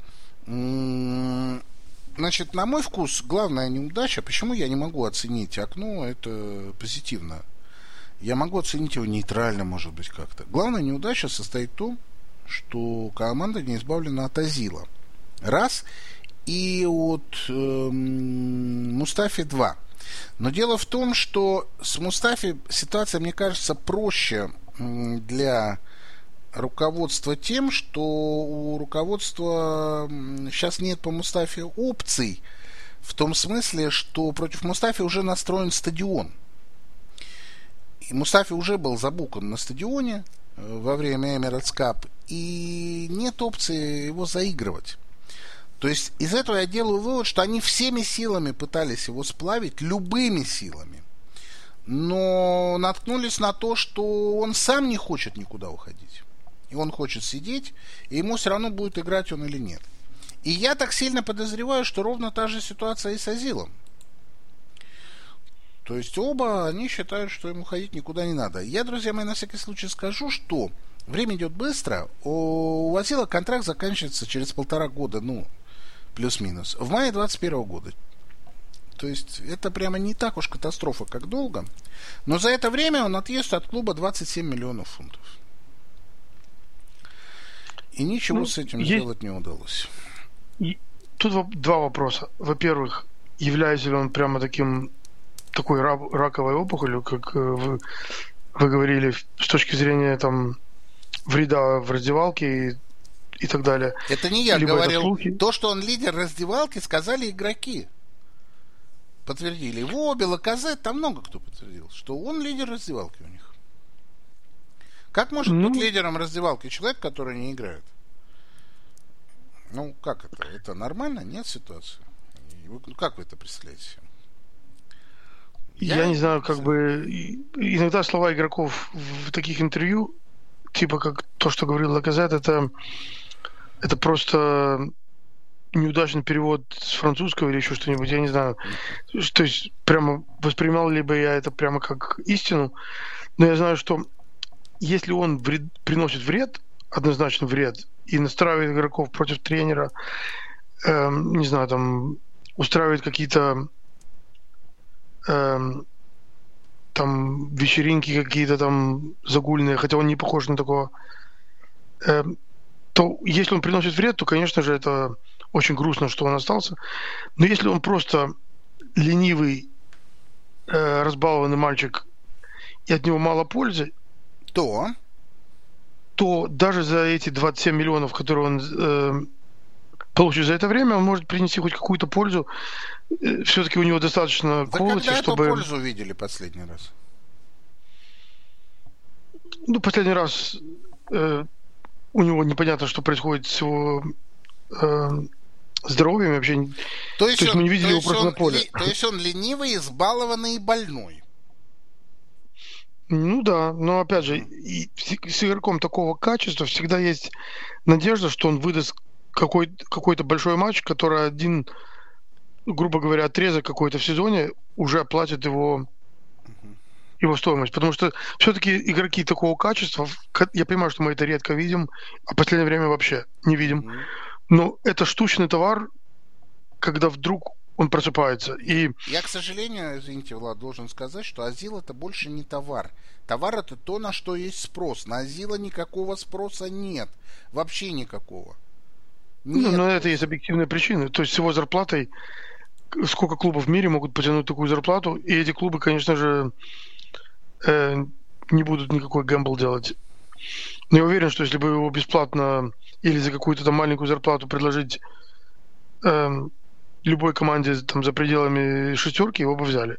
значит, на мой вкус, главная неудача, почему я не могу оценить окно, это позитивно. Я могу оценить его нейтрально, может быть, как-то. Главная неудача состоит в том, что команда не избавлена от Азила. Раз. И от э, Мустафи два. Но дело в том, что с Мустафи ситуация, мне кажется, проще для руководства тем, что у руководства сейчас нет по Мустафи опций. В том смысле, что против Мустафи уже настроен стадион. И Мустафи уже был забукан на стадионе во время Emirates Cup, и нет опции его заигрывать. То есть из этого я делаю вывод, что они всеми силами пытались его сплавить, любыми силами, но наткнулись на то, что он сам не хочет никуда уходить. И он хочет сидеть, и ему все равно будет играть он или нет. И я так сильно подозреваю, что ровно та же ситуация и с Азилом. То есть оба, они считают, что ему ходить никуда не надо. Я, друзья мои, на всякий случай скажу, что время идет быстро. У Азила контракт заканчивается через полтора года, ну, плюс-минус, в мае двадцать первого года. То есть это прямо не так уж катастрофа, как долго. Но за это время он отъест от клуба двадцать семь миллионов фунтов. И ничего ну, с этим есть... сделать не удалось. Тут два вопроса. Во-первых, является ли он прямо таким такой раковой опухолью, как вы, вы говорили, с точки зрения там вреда в раздевалке и, и так далее. Это не я Либо говорил. То, что он лидер раздевалки, сказали игроки. Подтвердили. Воби, Лаказет, там много кто подтвердил, что он лидер раздевалки у них. Как может ну... быть лидером раздевалки человек, который не играет? Ну, как это? Это нормально? Нет ситуации? Вы, как вы это представляете? Я, Я не знаю, как бы иногда слова игроков в таких интервью, типа как то, что говорил Лаказет, это, это просто неудачный перевод с французского или еще что-нибудь, я не знаю. То есть прямо воспринимал ли бы я это прямо как истину, но я знаю, что если он вред, приносит вред, однозначно вред, и настраивает игроков против тренера, э, не знаю, там устраивает какие-то э, там вечеринки какие-то там загульные, хотя он не похож на такого, э, то если он приносит вред, то, конечно же, это очень грустно, что он остался. Но если он просто ленивый, э, разбалованный мальчик, и от него мало пользы, то, то даже за эти двадцать семь миллионов, которые он э, получит за это время, он может принести хоть какую-то пользу. Э, все-таки у него достаточно quality, чтобы... Вы когда эту пользу видели последний раз? Ну, последний раз э, у него непонятно, что происходит с его э, здоровьем вообще. То есть, то есть он, мы не видели то его есть просто он, на поле. Ли, то есть он ленивый, избалованный и больной. Ну да, но опять же, и с игроком такого качества всегда есть надежда, что он выдаст какой- какой-то большой матч, который один, грубо говоря, отрезок какой-то в сезоне уже оплатит его, его стоимость. Потому что все-таки игроки такого качества, я понимаю, что мы это редко видим, а в последнее время вообще не видим. Mm-hmm. Но это штучный товар, когда вдруг он просыпается. И... Я, к сожалению, извините, Влад, должен сказать, что Азил это больше не товар. Товар это то, на что есть спрос. На Азила никакого спроса нет. Вообще никакого. Нет. Ну, но это есть объективные причины. То есть с его зарплатой, сколько клубов в мире могут потянуть такую зарплату, и эти клубы, конечно же, э, не будут никакой гэмбл делать. Но я уверен, что если бы его бесплатно или за какую-то там маленькую зарплату предложить э, любой команде там за пределами шестерки, его бы взяли.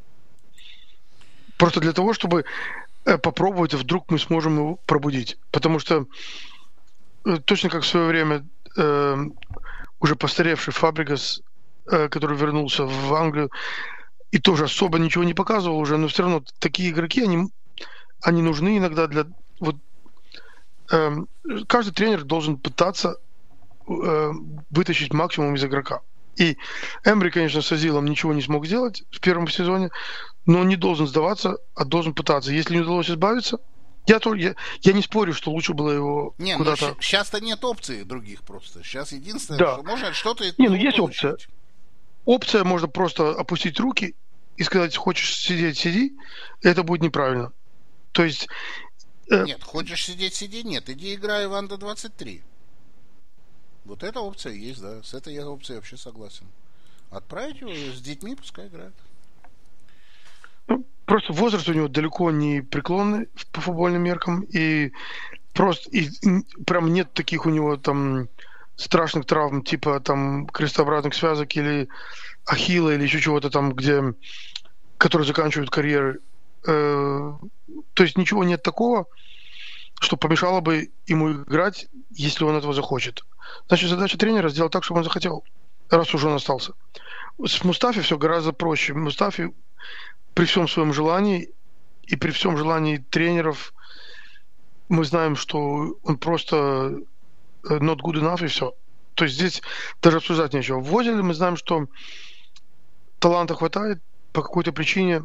Просто для того, чтобы э, попробовать, а вдруг мы сможем его пробудить. Потому что э, точно как в свое время э, уже постаревший Фабригас, э, который вернулся в Англию, и тоже особо ничего не показывал уже, но все равно такие игроки, они, они нужны иногда для... Вот, э, каждый тренер должен пытаться э, вытащить максимум из игрока. И Эмбри, конечно, с Азилом ничего не смог сделать в первом сезоне, но он не должен сдаваться, а должен пытаться. Если не удалось избавиться, я, то, я, я не спорю, что лучше было его не, куда-то... Ну, сейчас-то нет опций других просто. Сейчас единственное, да. что можно что-то... Не, ну есть опция. Опция, можно просто опустить руки и сказать, хочешь сидеть, сиди. Это будет неправильно. То есть... Э... Нет, хочешь сидеть, сиди, нет. Иди играй в Анда двадцать три. Вот эта опция есть, да. С этой я опцией вообще согласен. Отправить его с детьми, пускай играет. Ну, просто возраст у него далеко не преклонный по футбольным меркам. И просто и, и, прям нет таких у него там страшных травм, типа там крестообразных связок или ахилла, или еще чего-то там, где которые заканчивают карьеры. Э, то есть ничего нет такого, что помешало бы ему играть, если он этого захочет. Значит, задача тренера сделать так, чтобы он захотел, раз уже он остался. С Мустафи все гораздо проще. Мустафи при всем своем желании и при всем желании тренеров мы знаем, что он просто not good enough и все. То есть здесь даже обсуждать нечего. В Озеле мы знаем, что таланта хватает, по какой-то причине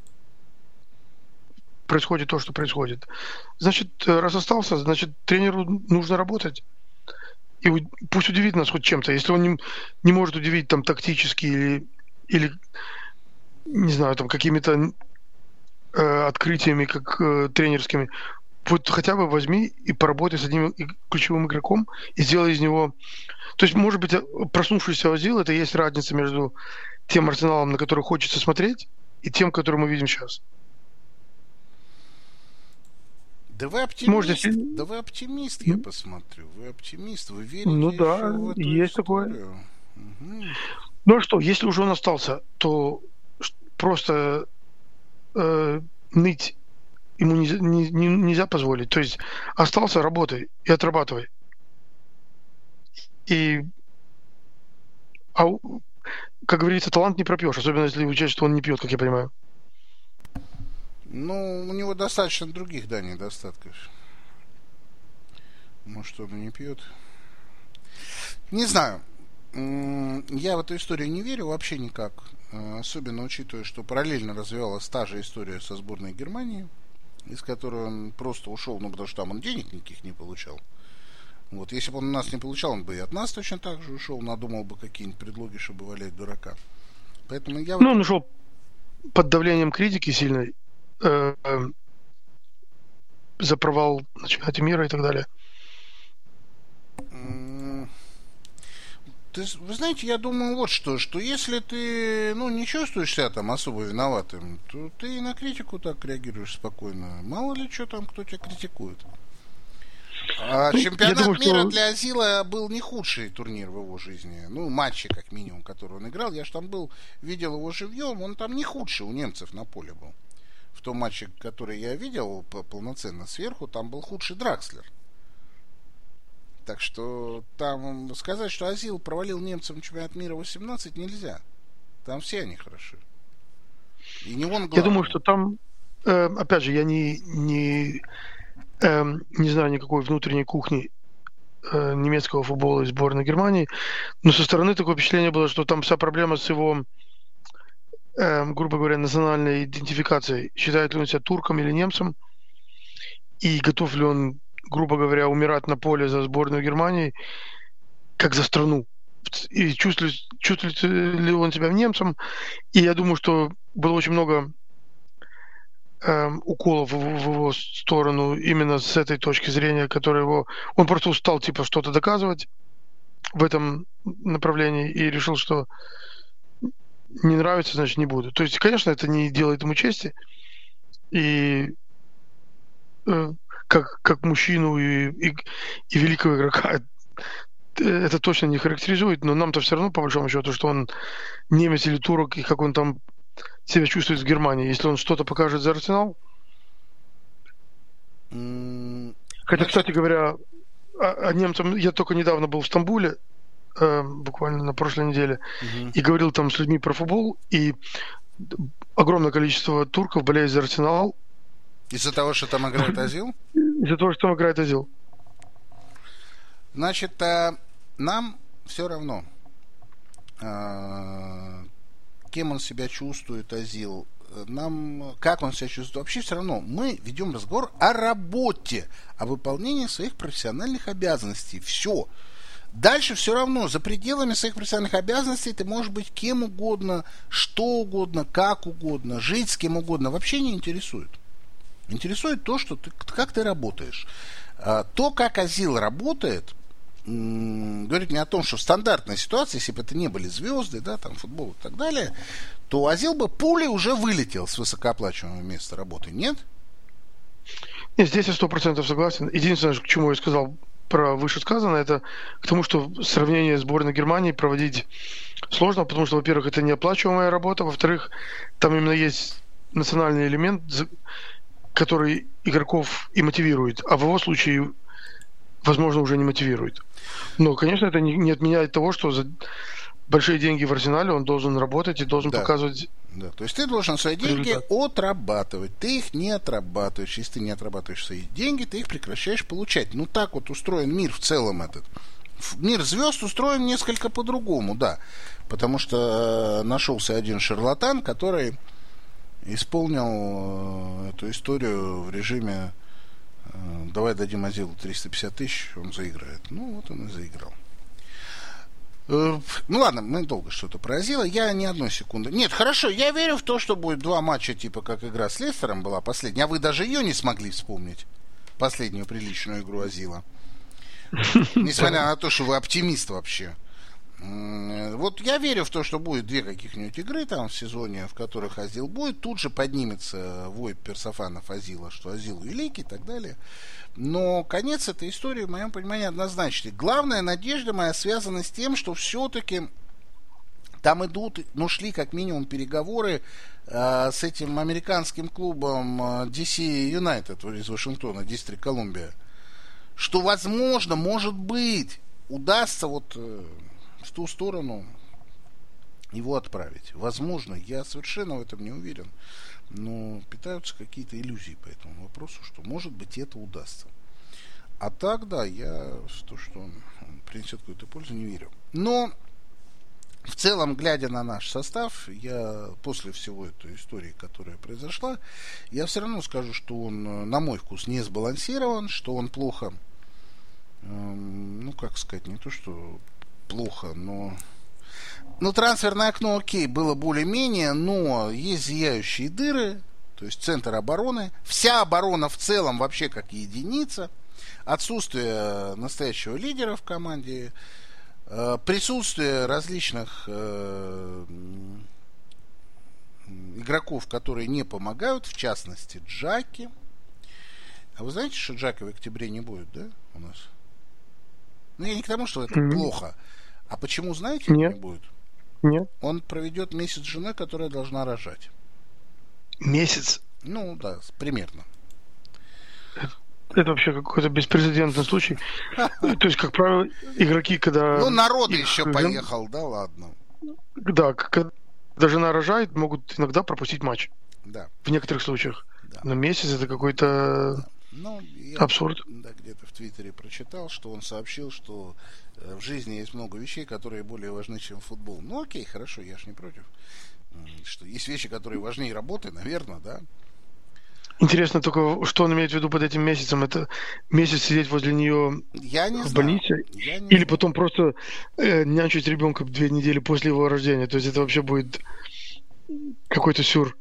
происходит то, что происходит. Значит, раз остался, значит, тренеру нужно работать. И пусть удивит нас хоть чем-то. Если он не, не может удивить там тактически или, или не знаю, там какими-то э, открытиями, как э, тренерскими, вот хотя бы возьми и поработай с одним ключевым игроком и сделай из него... То есть, может быть, проснувшийся Озил, это и есть разница между тем Арсеналом, на который хочется смотреть, и тем, который мы видим сейчас. Да вы оптимист, Может, да вы оптимист, я посмотрю. Вы оптимист, вы верите ну, да, еще в эту есть историю. Такое. Угу. Ну а что, если уже он остался, то просто э, ныть ему не, не, не, нельзя позволить. То есть остался, работай и отрабатывай. И, а, как говорится, талант не пропьешь, особенно если учесть, что он не пьет, как я понимаю. Ну, у него достаточно других, да, недостатков. Может, он и не пьет. Не знаю. Я в эту историю не верю вообще никак. Особенно учитывая, что параллельно развивалась та же история со сборной Германии, из которой он просто ушел, ну, потому что там он денег никаких не получал. Вот, если бы он у нас не получал, он бы и от нас точно так же ушел, надумал бы какие-нибудь предлоги, чтобы валять дурака. Поэтому я... Ну, он ушел под давлением критики сильной, э, э, за провал на чемпионате мира и так далее. Ты, вы знаете, я думаю вот что, что если ты, ну, не чувствуешь себя там особо виноватым, то ты и на критику так реагируешь спокойно. Мало ли что там, кто тебя критикует. А ну, чемпионат думаю, мира что... для Азила был не худший турнир в его жизни. Ну, матчи, как минимум, которые он играл. Я же там был, видел его живьем, он там не худший у немцев на поле был. В том матче, который я видел полноценно сверху, там был худший Дракслер. Так что там сказать, что Азил провалил немцам чемпионат мира восемнадцать, нельзя. Там все они хороши. И не он главный. Я думаю, что там, э, опять же, я не, не, э, не знаю никакой внутренней кухни э, немецкого футбола и сборной Германии, но со стороны такое впечатление было, что там вся проблема с его, э, грубо говоря, национальной идентификацией. Считает ли он себя турком или немцем, и готов ли он, грубо говоря, умирать на поле за сборную Германии, как за страну. И чувствует, чувствует ли он себя немцем. И я думаю, что было очень много э, уколов в, в его сторону именно с этой точки зрения, которая его... Он просто устал типа что-то доказывать в этом направлении и решил, что не нравится, значит, не буду. То есть, конечно, это не делает ему чести. И э, как, как мужчину и, и, и великого игрока это точно не характеризует, но нам-то все равно, по большому счету, что он немец или турок, и как он там себя чувствует в Германии. Если он что-то покажет за Арсенал. Mm, Хотя, кстати говоря, о, о немцам, я только недавно был в Стамбуле, э, буквально на прошлой неделе, mm-hmm. и говорил там с людьми про футбол, и огромное количество турков болеет за Арсенал. Из-за того, что там играет Азил? Из-за того, что там играет Азил. Значит, нам все равно, кем он себя чувствует, Азил, нам, как он себя чувствует, вообще все равно. Мы ведем разговор о работе, о выполнении своих профессиональных обязанностей. Все. Дальше все равно, за пределами своих профессиональных обязанностей ты можешь быть кем угодно, что угодно, как угодно, жить с кем угодно. Вообще не интересует. Интересует то, что ты, как ты работаешь. То, как Азил работает, говорит мне о том, что в стандартной ситуации, если бы это не были звезды, да, там футбол и так далее, то Азил бы пулей уже вылетел с высокооплачиваемого места работы, нет? Нет, здесь я сто процентов согласен. Единственное, к чему я сказал про вышесказанное, это к тому, что сравнение сборной Германии проводить сложно, потому что, во-первых, это неоплачиваемая работа, во-вторых, там именно есть национальный элемент, который игроков и мотивирует, а в его случае, возможно, уже не мотивирует. Но, конечно, это не, не отменяет того, что за большие деньги в Арсенале он должен работать и должен да. показывать... Да, то есть ты должен свои деньги результат. отрабатывать. Ты их не отрабатываешь. Если ты не отрабатываешь свои деньги, ты их прекращаешь получать. Ну, так вот устроен мир в целом этот. Мир звезд устроен несколько по-другому, да. Потому что нашелся один шарлатан, который исполнил эту историю в режиме давай дадим Азилу триста пятьдесят тысяч, он заиграет. Ну, вот он и заиграл. Ну, ладно, мы долго что-то про Азила. Я ни одной секунды... Нет, хорошо, я верю в то, что будет два матча, типа как игра с Лестером была последняя. А вы даже ее не смогли вспомнить? Последнюю приличную игру Азила. Несмотря на то, что вы оптимист вообще. Вот я верю в то, что будет две каких-нибудь игры там в сезоне, в которых Азил будет. Тут же поднимется вой персофанов Азила, что Азил великий и так далее. Но конец этой истории, в моем понимании, однозначный. Главная надежда моя связана с тем, что все-таки там идут, ну, шли как минимум переговоры э, с этим американским клубом ди си United из Вашингтона, District Columbia, что, возможно, может быть, удастся вот... Э, в ту сторону его отправить. Возможно, я совершенно в этом не уверен, но питаются какие-то иллюзии по этому вопросу, что, может быть, это удастся. А так, да, я в то, что он принесет какую-то пользу, не верю. Но в целом, глядя на наш состав, я после всего этой истории, которая произошла, я все равно скажу, что он, на мой вкус, не сбалансирован, что он плохо, эм, ну, как сказать, не то, что плохо, но... Ну, трансферное окно, окей, было более-менее, но есть зияющие дыры, то есть центр обороны, вся оборона в целом вообще как единица, отсутствие настоящего лидера в команде, присутствие различных игроков, которые не помогают, в частности, Джаки. А вы знаете, что Джаки в октябре не будет, да, у нас? Ну, я не к тому, что это mm-hmm. плохо. А почему, знаете, Нет. не будет? Нет. Он проведет месяц с женой, которая должна рожать. Месяц? Ну, да, примерно. это вообще какой-то беспрецедентный случай. То есть, как правило, игроки, когда... Ну, народ еще поехал, да, ладно. Да, когда жена рожает, могут иногда пропустить матч. Да. В некоторых случаях. Да. Но месяц это какой-то да. ну, я, абсурд. Да, где-то в Твиттере прочитал, что он сообщил, что в жизни есть много вещей, которые более важны, чем футбол. Ну, окей, хорошо, я ж не против. Что есть вещи, которые важнее работы, наверное, да. Интересно только, что он имеет в виду под этим месяцем. Это месяц сидеть возле нее я не в знаю. больнице? Я не Или знаю. потом просто э, нянчить ребенка две недели после его рождения? То есть это вообще будет какой-то сюр.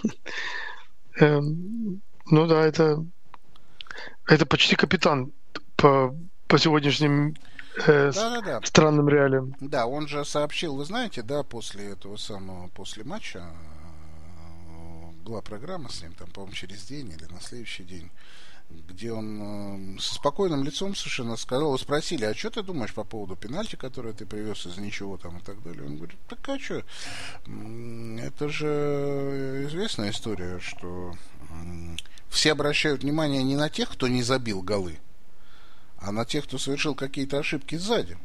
Ну да, это это почти капитан по, по сегодняшним э, да, да, да. странным реалиям. Да, он же сообщил, вы знаете, да, после этого самого, после матча была программа с ним, там, по-моему, через день или на следующий день, где он э, со спокойным лицом совершенно сказал, вы спросили, а что ты думаешь по поводу пенальти, который ты привез из ничего там и так далее? Он говорит, так а что? Это же известная история, что э, все обращают внимание не на тех, кто не забил голы, а на тех, кто совершил какие-то ошибки сзади.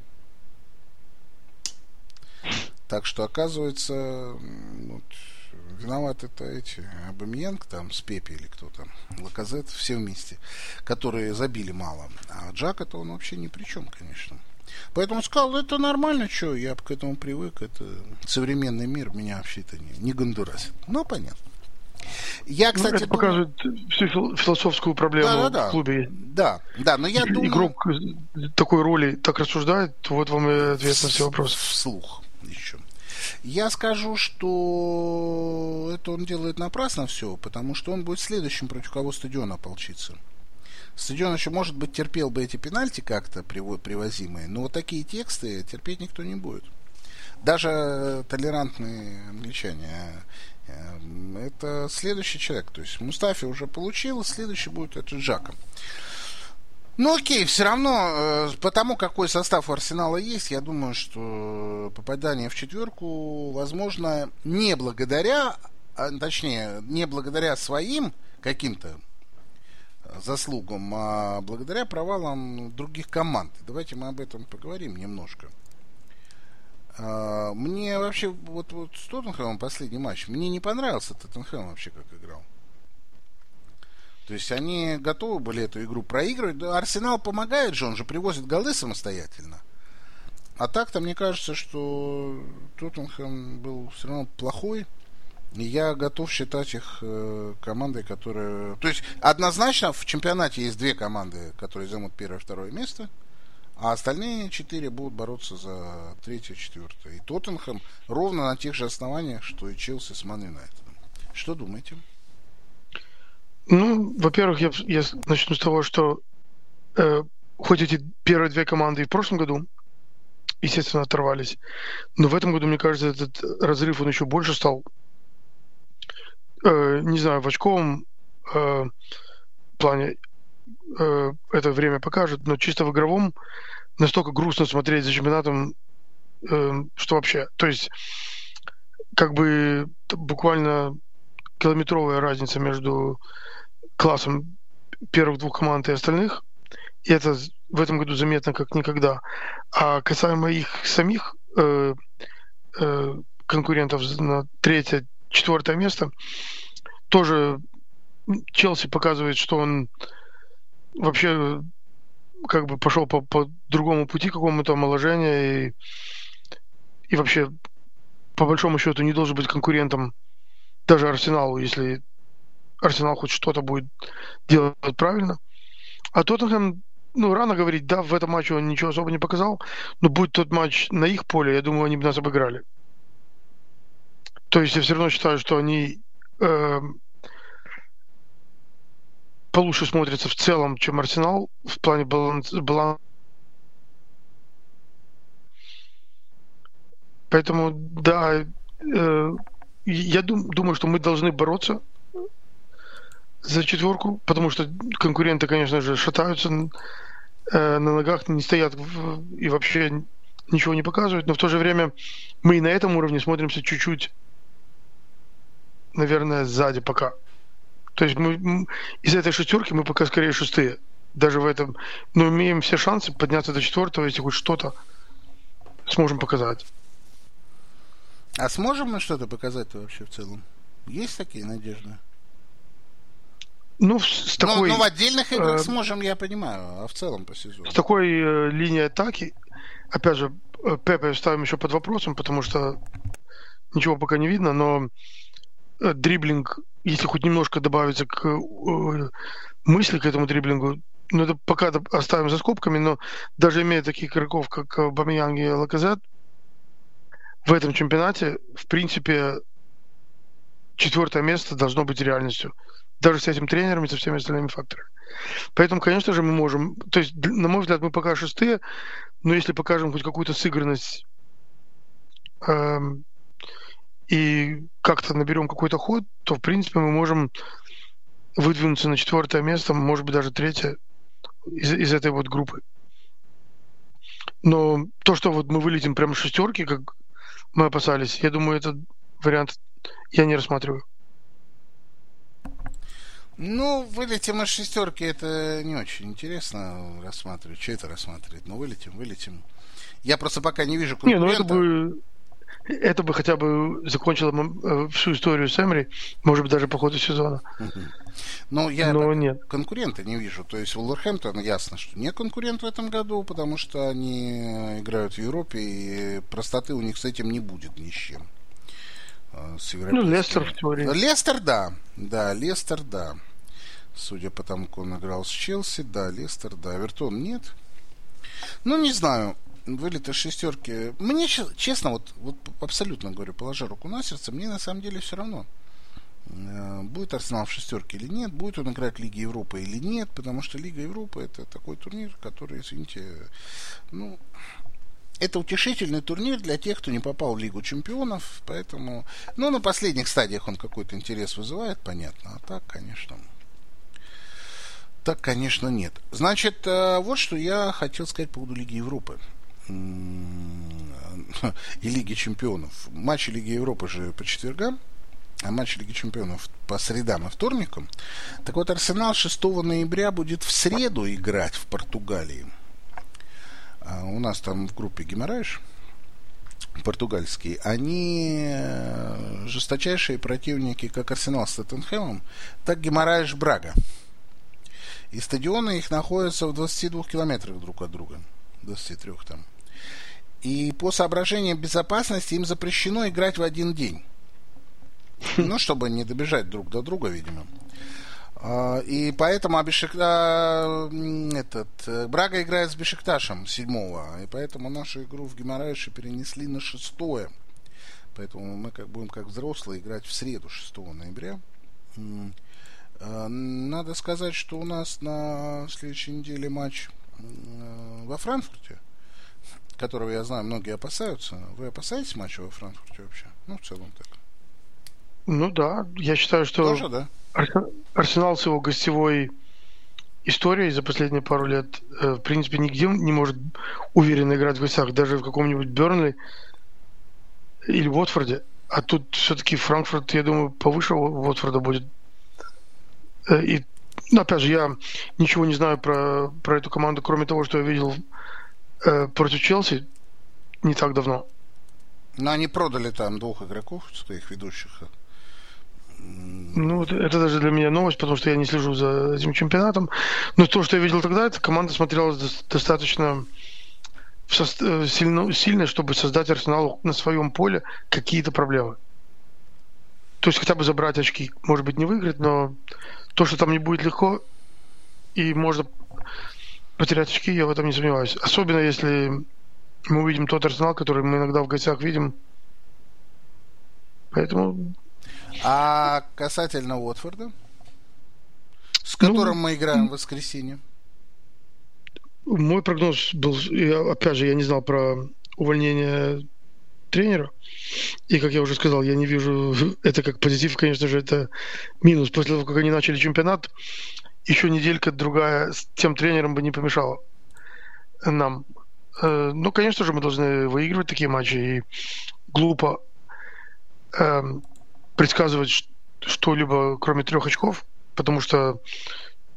Так что, оказывается, вот, виноваты-то эти Абамьянг там с Пепе или кто там, Лаказет, все вместе, которые забили мало. А Джака-то он вообще ни при чем, конечно. Поэтому он сказал, это нормально, что, я к этому привык, это современный мир, меня вообще-то не, не гондурасит. Ну, понятно. Я, кстати, ну, это думаю... показывает всю философскую проблему да, да, да. в клубе. Да, да, но я думаю... Игрок такой роли так рассуждает, вот вам и ответ на все вопросы. Вслух еще. Я скажу, что это он делает напрасно все, потому что он будет следующим, против кого стадион ополчится. Стадион еще, может быть, терпел бы эти пенальти как-то привозимые, но вот такие тексты терпеть никто не будет. Даже толерантные англичане. Это следующий человек. То есть Мустафи уже получил, следующий будет это Джака. Ну окей, все равно, потому какой состав у Арсенала есть, я думаю, что попадание в четверку возможно не благодаря, точнее, не благодаря своим каким-то заслугам, а благодаря провалам других команд. Давайте мы об этом поговорим немножко. Мне вообще, вот, вот с Тоттенхэмом последний матч, мне не понравился Тоттенхэм вообще, как играл. То есть они готовы были эту игру проигрывать. Арсенал помогает же, он же привозит голы самостоятельно. А так-то мне кажется, что Тоттенхэм был все равно плохой. И я готов считать их э, командой, которая... То есть однозначно в чемпионате есть две команды, которые займут первое и второе место. А остальные четыре будут бороться за третье, четвертое. И Тоттенхэм ровно на тех же основаниях, что и Челси с Ман Юнайтедом. Что думаете? Ну, во-первых, я, я начну с того, что э, хоть эти первые две команды и в прошлом году, естественно, оторвались, но в этом году, мне кажется, этот разрыв, он еще больше стал. Э, не знаю, в очковом э, плане э, это время покажет, но чисто в игровом настолько грустно смотреть за чемпионатом, э, что вообще. То есть, как бы буквально километровая разница между классом первых двух команд и остальных. И это в этом году заметно как никогда. А касаемо их самих э, э, конкурентов на третье, четвертое место, тоже Челси показывает, что он вообще как бы пошел по, по другому пути какому-то омоложения и, и вообще по большому счету не должен быть конкурентом даже Арсеналу, если Арсенал хоть что-то будет делать правильно. А Тоттенхэм, ну, рано говорить, да, в этом матче он ничего особо не показал, но будь тот матч на их поле, я думаю, они бы нас обыграли. То есть я все равно считаю, что они э, получше смотрятся в целом, чем Арсенал в плане баланса. Баланс. Поэтому, да, э, я дум, думаю, что мы должны бороться за четверку, потому что конкуренты, конечно же, шатаются э, на ногах, не стоят в, и вообще ничего не показывают, но в то же время мы и на этом уровне смотримся чуть-чуть, наверное, сзади пока. То есть мы из этой шестерки мы пока скорее шестые. даже в этом, но имеем все шансы подняться до четвертого, если хоть что-то сможем показать. А сможем мы что-то показать-то вообще в целом? Есть такие надежды? Ну, с такой... Ну, ну в отдельных играх э, сможем, я понимаю, а в целом по сезону? С такой э, линией атаки, опять же, Пепе ставим еще под вопросом, потому что ничего пока не видно, но э, дриблинг, если хоть немножко добавится к э, мысли к этому дриблингу, ну, это пока оставим за скобками, но даже имея таких игроков, как Бамеянг и Лаказет, в этом чемпионате, в принципе, четвертое место должно быть реальностью. Даже с этим тренером и со всеми остальными факторами. Поэтому, конечно же, мы можем... То есть, на мой взгляд, мы пока шестые, но если покажем хоть какую-то сыгранность эм, и как-то наберем какой-то ход, то, в принципе, мы можем выдвинуться на четвертое место, может быть, даже третье из, из этой вот группы. Но то, что вот мы вылетим прямо с шестерки, как мы опасались, я думаю, этот вариант я не рассматриваю. Ну, вылетим из шестерки, это не очень интересно рассматривать. Что это рассматривать? Ну, вылетим, вылетим. Я просто пока не вижу конкурента. Не, ну это бы, это бы хотя бы закончило всю историю с Эмри, может быть, даже по ходу сезона. Ну, я Но нет. Конкурента не вижу. То есть Вулверхэмптон, ясно, что не конкурент в этом году, потому что они играют в Европе, и простоты у них с этим не будет ни с чем. С ну, Лестер в теории. Лестер, да. Да, Лестер, да. Судя по тому, как он играл с Челси, да, Лестер, да. Эвертон нет. Ну, не знаю. Вылет из шестерки. Мне, честно, вот, вот абсолютно говорю, положа руку на сердце, мне на самом деле все равно. Будет Арсенал в шестерке или нет, будет он играть в Лиге Европы или нет, потому что Лига Европы это такой турнир, который, извините, ну, это утешительный турнир для тех, кто не попал в Лигу Чемпионов, поэтому, ну, на последних стадиях он какой-то интерес вызывает, понятно, а так, конечно, так, конечно, нет. Значит, вот что я хотел сказать по поводу Лиги Европы и Лиги Чемпионов. Матчи Лиги Европы же по четвергам, а матч Лиги Чемпионов по средам и вторникам. Так вот, Арсенал шестого ноября будет в среду играть в Португалии. А у нас там в группе Гимарайш португальские. Они жесточайшие противники как Арсенал с Тоттенхэмом, так Гимарайш Брага. И стадионы их находятся в двадцати двух километрах друг от друга. двадцати трёх там. И по соображениям безопасности им запрещено играть в один день. Ну, чтобы не добежать друг до друга, видимо. И поэтому Бешикта... этот... Брага играет с Бешикташем седьмого. И поэтому нашу игру в Гимарайше перенесли на шестое. Поэтому мы как будем как взрослые играть в среду, шестого ноября. Надо сказать, что у нас на следующей неделе матч во Франкфурте, которого, я знаю, многие опасаются. Вы опасаетесь матча во Франкфурте вообще? Ну, в целом так. Ну да, я считаю, что тоже, да? Арсенал с его гостевой историей за последние пару лет, в принципе, нигде не может уверенно играть в гостях, даже в каком-нибудь Бернли или Уотфорде. А тут все-таки Франкфурт, я думаю, повыше Уотфорда будет. И, ну, опять же, я ничего не знаю про, про эту команду, кроме того, что я видел э, против Челси не так давно. Но они продали там двух игроков, своих ведущих. Ну, это даже для меня новость, потому что я не слежу за этим чемпионатом. Но то, что я видел тогда, эта команда смотрелась достаточно сильно, сильно, чтобы создать Арсеналу на своем поле какие-то проблемы. То есть хотя бы забрать очки. Может быть, не выиграть, но то, что там не будет легко, и можно потерять очки, я в этом не сомневаюсь. Особенно если мы увидим тот Арсенал, который мы иногда в гостях видим. Поэтому... А касательно Уотфорда, с которым ну, мы играем в воскресенье? Мой прогноз был, я, опять же, я не знал про увольнение тренера. И, как я уже сказал, я не вижу это как позитив, конечно же, это минус. После того, как они начали чемпионат, еще неделька-другая с тем тренером бы не помешала нам. Ну, конечно же, мы должны выигрывать такие матчи. И глупо э, предсказывать что-либо, кроме трех очков, потому что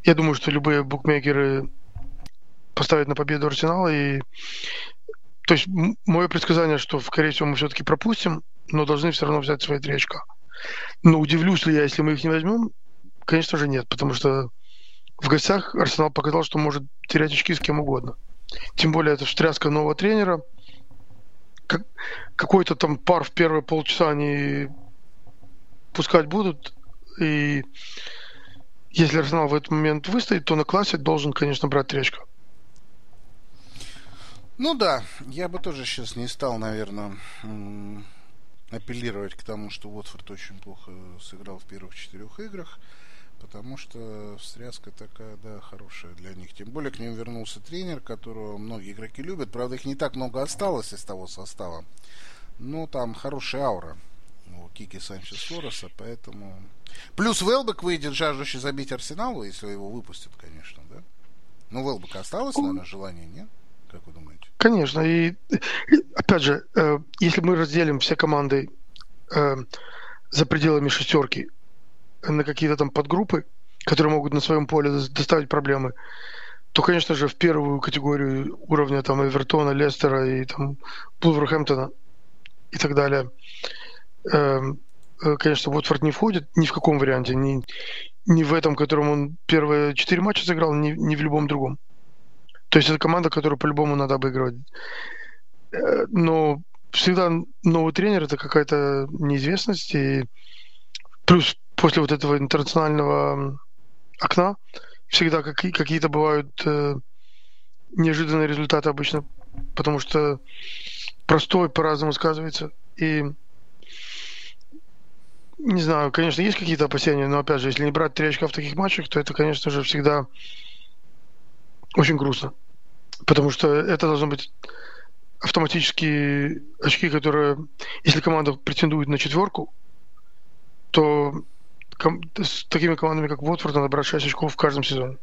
я думаю, что любые букмекеры поставят на победу Арсенала. И... То есть мое предсказание, что, скорее всего, мы все-таки пропустим, но должны все равно взять свои три очка. Но удивлюсь ли я, если мы их не возьмем? Конечно же, нет, потому что в гостях Арсенал показал, что может терять очки с кем угодно. Тем более, это встряска нового тренера. Как, какой-то там пар в первые полчаса они пускать будут. И если Арсенал в этот момент выстоит, то на классе должен, конечно, брать три очка. Ну да, я бы тоже сейчас не стал, наверное, апеллировать к тому, что Уотфорд очень плохо сыграл в первых четырех играх, потому что встряска такая, да, хорошая для них. Тем более к ним вернулся тренер, которого многие игроки любят. Правда, их не так много осталось из того состава. Но там хорошая аура у Кики Санчес-Флореса, поэтому... Плюс Велбек выйдет жаждущий забить Арсеналу, если его выпустят, конечно, да? Но у Велбека осталось, наверное, желание, нет? Как вы думаете? Конечно. И, опять же, если мы разделим все команды за пределами шестерки на какие-то там подгруппы, которые могут на своем поле доставить проблемы, то, конечно же, в первую категорию уровня там Эвертона, Лестера и там Вулверхэмптона и так далее, конечно, Уотфорд не входит ни в каком варианте, ни, ни в этом, в котором он первые четыре матча сыграл, ни, ни в любом другом. То есть это команда, которую по-любому надо обыгрывать. Но всегда новый тренер – это какая-то неизвестность. И плюс после вот этого интернационального окна всегда какие-то бывают неожиданные результаты обычно, потому что простой по-разному сказывается. И не знаю, конечно, есть какие-то опасения, но опять же, если не брать три очка в таких матчах, то это, конечно же, всегда очень грустно. Потому что это должны быть автоматические очки, которые, если команда претендует на четверку, то ком- с такими командами, как Уотфорд, надо брать шесть очков в каждом сезоне.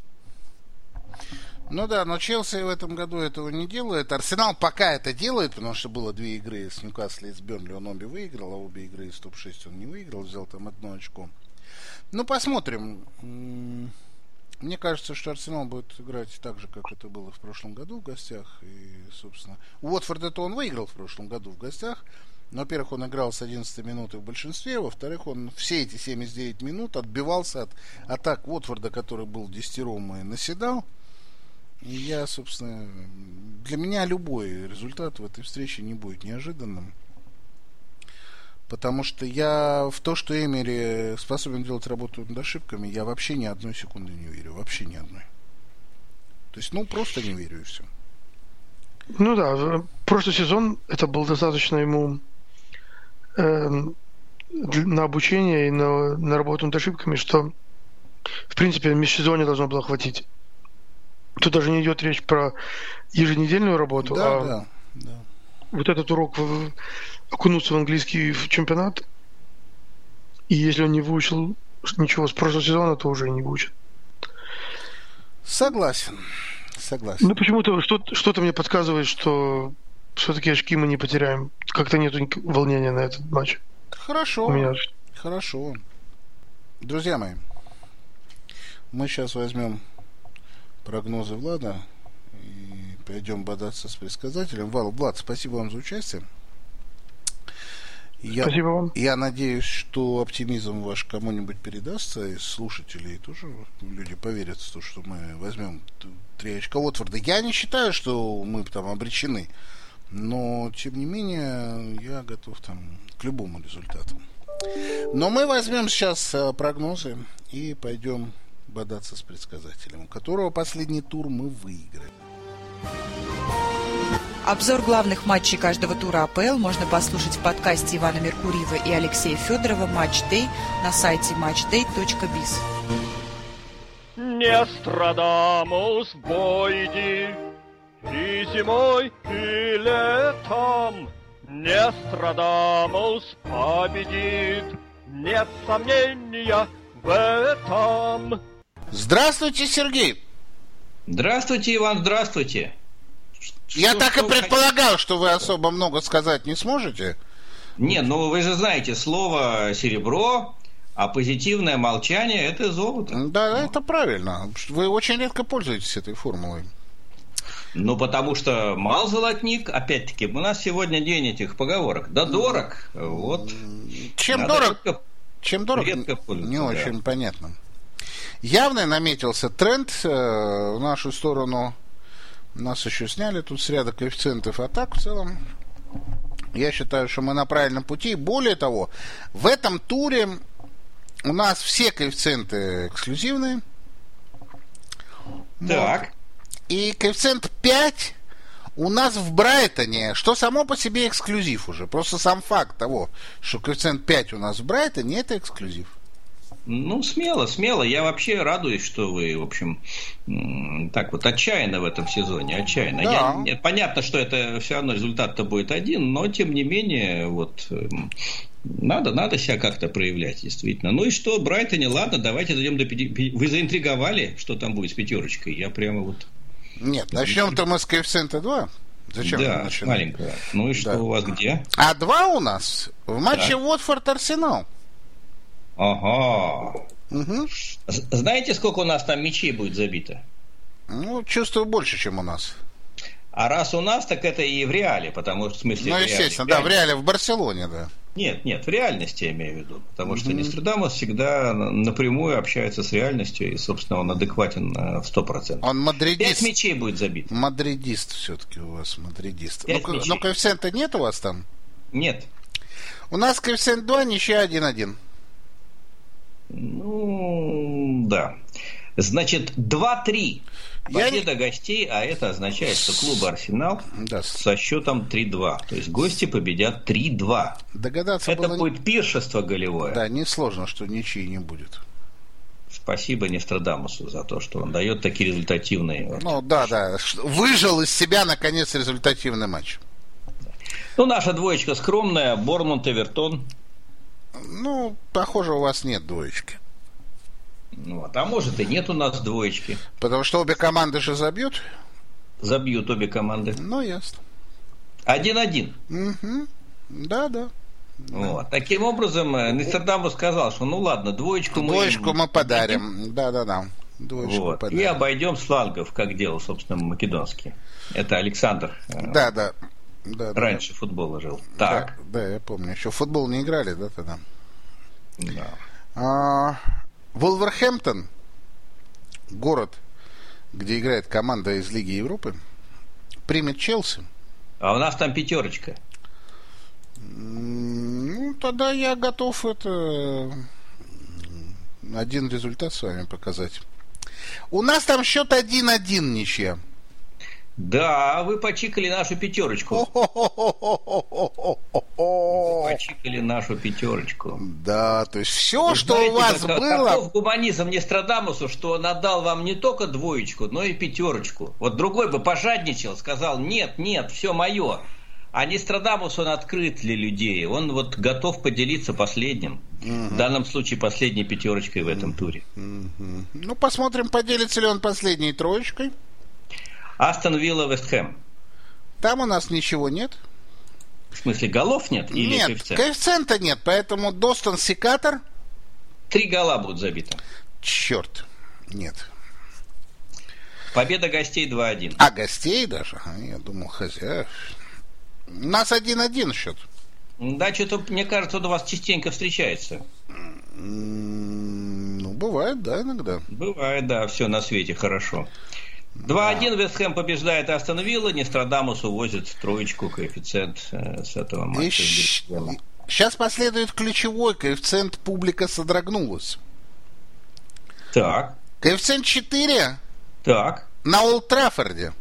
Ну да, но Челси в этом году этого не делает. Арсенал пока это делает, потому что было две игры с Ньюкаслом и с Бернли, он обе выиграл, а обе игры из топ шесть он не выиграл, взял там одно очко. Ну, посмотрим. Мне кажется, что Арсенал будет играть так же, как это было в прошлом году в гостях. И, собственно, Уотфорд-то он выиграл в прошлом году в гостях. Но, во-первых, он играл с одиннадцатой минуты в большинстве. Во-вторых, он все эти семьдесят девять минут отбивался от атак Уотфорда, который был десятером и наседал. И я, собственно, для меня любой результат в этой встрече не будет неожиданным. Потому что я в то, что Эмери способен делать работу над ошибками, я вообще ни одной секунды не верю. Вообще ни одной. То есть, ну, просто не верю и все. Ну да, прошлый сезон это был достаточно ему э, на обучение и на, на работу над ошибками, что, в принципе, в межсезонье должно было хватить. Тут даже не идет речь про еженедельную работу, да, а да, да. вот этот урок в, окунуться в английский в чемпионат, и если он не выучил ничего с прошлого сезона, то уже не выучит. Согласен. Согласен. Ну, почему-то что-то, что-то мне подсказывает, что все-таки очки мы не потеряем. Как-то нету волнения на этот матч. Хорошо. У меня... Хорошо. Друзья мои, мы сейчас возьмем прогнозы Влада и пойдем бодаться с предсказателем. Вал, Влад, спасибо вам за участие. Я, спасибо вам. Я надеюсь, что оптимизм ваш кому-нибудь передастся из слушателей. Тоже люди поверят в то, что мы возьмем три очка Уотфорда. Я не считаю, что мы там обречены. Но, тем не менее, я готов там к любому результату. Но мы возьмем сейчас прогнозы и пойдем бодаться с предсказателем, у которого последний тур мы выиграем. Обзор главных матчей каждого тура АПЛ можно послушать в подкасте Ивана Меркурьева и Алексея Федорова «Матч Дэй» на сайте матчдэй точка биз. Не Нострадамус войди и зимой, и летом. Не Нострадамус победит, нет сомнения в этом. Здравствуйте, Сергей. Здравствуйте, Иван, здравствуйте. Я что, так что и предполагал, что вы особо много сказать не сможете. Не, ну вы же знаете, слово серебро, А позитивное молчание – это золото. Да, ну. Это правильно. Вы очень редко пользуетесь этой формулой. Ну, потому что мал золотник, опять-таки, у нас сегодня день этих поговорок. Да дорог. Вот. Чем Надо дорог? редко, Чем дорог? Не да. очень понятно. Явно наметился тренд в нашу сторону. Нас еще сняли тут с ряда коэффициентов. А так, в целом, я считаю, что мы на правильном пути. Более того, в этом туре у нас все коэффициенты эксклюзивные. Так. Вот. И коэффициент пять у нас в Брайтоне, что само по себе эксклюзив уже. Просто сам факт того, что коэффициент пять у нас в Брайтоне, это эксклюзив. Ну, смело, смело. Я вообще радуюсь, что вы, в общем, так вот отчаянно в этом сезоне. Отчаянно. Да. Я, нет, понятно, что это все равно результат-то будет один, но тем не менее, вот надо, надо себя как-то проявлять, действительно. Ну и что, Брайтоне, ладно, давайте дойдем до пяти. Вы заинтриговали, что там будет с пятерочкой? Я прямо вот. Нет, начнем-то мы с коэффициента два. Зачем? Да, маленькая. Ну и что да. у вас где? А два у нас в матче да. Уотфорд-Арсенал. Ага. Угу. Знаете, сколько у нас там мячей будет забито? Ну, чувствую, больше, чем у нас. А раз у нас, так это и в реале, потому что в смысле. Ну, естественно, в да, в реале, в Барселоне, да. Нет, нет, в реальности я имею в виду. Потому что mm-hmm. Нострадамус всегда напрямую общается с реальностью, и, собственно, он адекватен в сто процентов. Он мадридист. Пять мячей будет забит. Мадридист все-таки у вас, мадридист. Но, но коэффициента нет у вас там? Нет. У нас коэффициент два, ничья один один. Ну, да. Значит, два-три. Победа Я... гостей, а это означает, что клуб «Арсенал» да. со счетом три-два. То есть гости победят три-два. Догадаться это было... будет пиршество голевое. Да, несложно, что ничьи не будет. Спасибо Нострадамусу за то, что он дает такие результативные... Ну, вот. да, да. Выжил из себя, наконец, результативный матч. Ну, наша двоечка скромная. Борнмут, Эвертон. Ну, похоже, у вас нет двоечки. Вот. А может и нет у нас двоечки. Потому что обе команды же забьют? Забьют обе команды. Ну, ясно. Один-один. Угу. Да, да. Вот. Да. Таким образом, Нострадамус сказал, что ну ладно, двоечку, двоечку мы... мы подарим. Да, да, да. Двоечку вот. подарим. И обойдем слангов, как делал, собственно, македонский. Это Александр. Да, да. Да, раньше да. футбола жил. Так. Да, да, я помню. Еще в футбол не играли, да, тогда? Да. А, Вулверхэмптон, город, где играет команда из Лиги Европы, примет Челси. А у нас там пятерочка. Ну, тогда я готов это один результат с вами показать. У нас там счет один-один ничья. Да, вы почикали нашу пятерочку. Вы почикали нашу пятерочку. Да, то есть все, вы что знаете, у вас как, было... Каков гуманизм Нострадамусу, что он отдал вам не только двоечку, но и пятерочку. Вот другой бы пожадничал, сказал, нет, нет, все мое. А Нострадамус, он открыт для людей. Он вот готов поделиться последним. Угу. В данном случае последней пятерочкой в этом туре. Угу. Ну, посмотрим, поделится ли он последней троечкой. Астон Вилла, Вест Хэм. Там у нас ничего нет. В смысле, голов нет? Или нет, коэффициент? Коэффициента нет, поэтому Достон Секатор. Три гола будут забиты. Черт, нет. Победа гостей два-один. А, гостей даже? Я думал, хозяев. У нас один-один счет. Да, что-то, мне кажется, он у вас частенько встречается. Ну, бывает, да, иногда. Бывает, да, все на свете хорошо. два-один Вест Хэм побеждает Астон Вилла, Нострадамус увозит троечку, коэффициент э, с этого матча. Сейчас последует ключевой коэффициент, публика содрогнулась. Так. Коэффициент четыре. Так. На Олд Траффорде.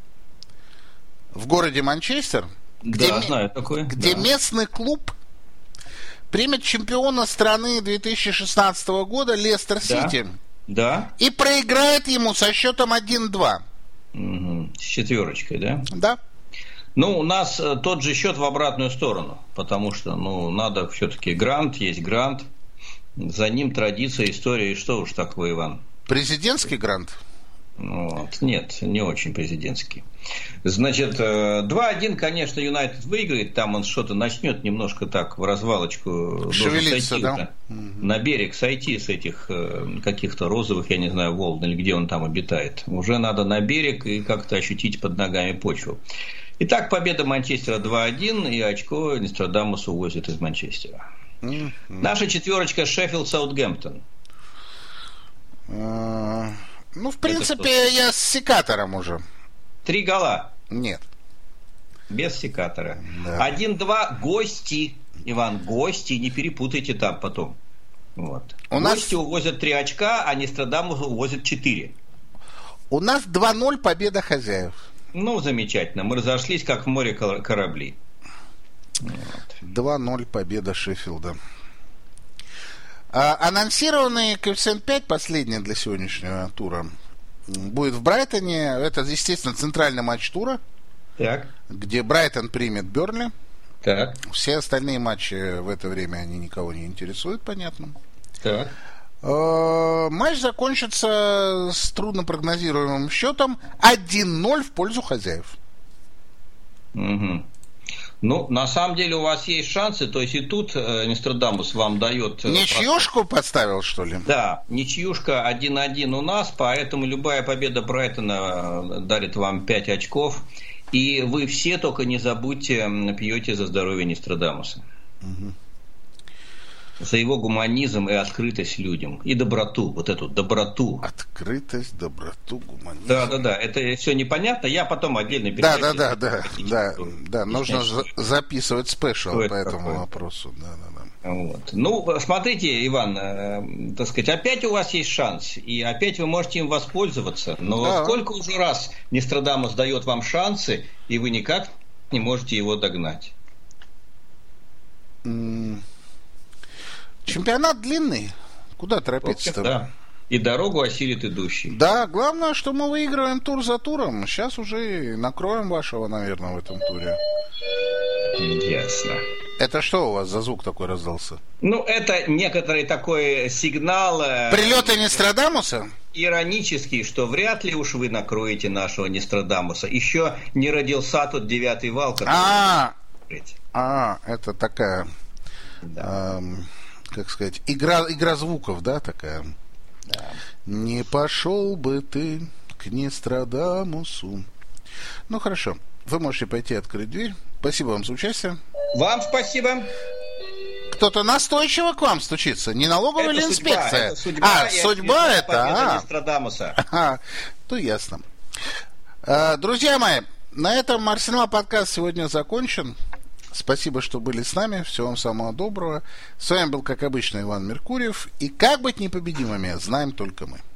В городе Манчестер. Где, да, знаю такой. Где да. местный клуб примет чемпиона страны две тысячи шестнадцатого года Лестер Сити. Да. И проиграет ему со счетом один-два. Угу. С четверочкой, да? Да. Ну, у нас тот же счет в обратную сторону. Потому что, ну, надо все-таки грант, есть грант. За ним традиция, история. И что уж такое, Иван? Президентский грант? Вот. Нет, не очень президентский. Значит, два один, конечно, Юнайтед выиграет. Там он что-то начнет немножко так в развалочку. Шевелиться, сойти, да? На берег сойти с этих каких-то розовых, я не знаю, волн, или где он там обитает. Уже надо на берег и как-то ощутить под ногами почву. Итак, победа Манчестера два один, и очко Нострадамус увозит из Манчестера. Mm-hmm. Наша четверочка Шеффилд-Саутгемптон. Uh, ну, в принципе, я с секатором уже. Три гола. Нет. Без секатора. Да. один-два гости. Иван, гости, не перепутайте там потом. Вот. У гости нас... увозят три очка, а Нострадамус увозят четыре. У нас два ноль победа хозяев. Ну, замечательно. Мы разошлись, как в море кораблей. Вот. два ноль победа Шеффилда. А, анонсированный коэффициент пять, последний для сегодняшнего тура, будет в Брайтоне. Это, естественно, центральный матч тура, так. где Брайтон примет Бернли. Так. Все остальные матчи в это время они никого не интересуют, понятно. Так. А, матч закончится с труднопрогнозируемым счетом один ноль в пользу хозяев. Угу. Ну, на самом деле у вас есть шансы, то есть и тут э, Нострадамус вам дает... Э, ничьюшку процесс. Подставил, что ли? Да, ничьюшка один один у нас, поэтому любая победа Брайтона дарит вам пять очков, и вы все только не забудьте, пьете за здоровье Нострадамуса. Угу. За его гуманизм и открытость людям. И доброту, вот эту доброту. Открытость, доброту, гуманизм. Да, да, да. Это все непонятно. Я потом отдельно передаю. Да, да, да, да, да, да. Нужно за- записывать спешл по этому такое? вопросу. Да, да, да. Вот. Ну, смотрите, Иван, э, так сказать, опять у вас есть шанс, и опять вы можете им воспользоваться. Но да. Сколько уже раз Нострадамус дает вам шансы, и вы никак не можете его догнать? Mm. Чемпионат длинный. Куда торопиться-то? Да. И дорогу осилит идущий. Да, главное, что мы выигрываем тур за туром. Сейчас уже накроем вашего, наверное, в этом туре. Ясно. Это что у вас за звук такой раздался? Ну, это некоторый такой сигнал... Прилеты Нострадамуса? Иронический, что вряд ли уж вы накроете нашего Нострадамуса. Еще не родился тот девятый вал, который... А, а, это такая... Да. Эм... как сказать, игра, игра звуков, да, такая. Да. Не пошел бы ты к Нострадамусу. Ну, хорошо. Вы можете пойти открыть дверь. Спасибо вам за участие. Вам спасибо. Кто-то настойчиво к вам стучится. Не налоговая или инспекция? Судьба, это судьба, а, судьба это? А. Нострадамуса. Ага. Ну, ясно. А, друзья мои, на этом Арсенал подкаст сегодня закончен. Спасибо, что были с нами. Всего вам самого доброго. С вами был, как обычно, Иван Меркурьев. И как быть непобедимыми, знаем только мы.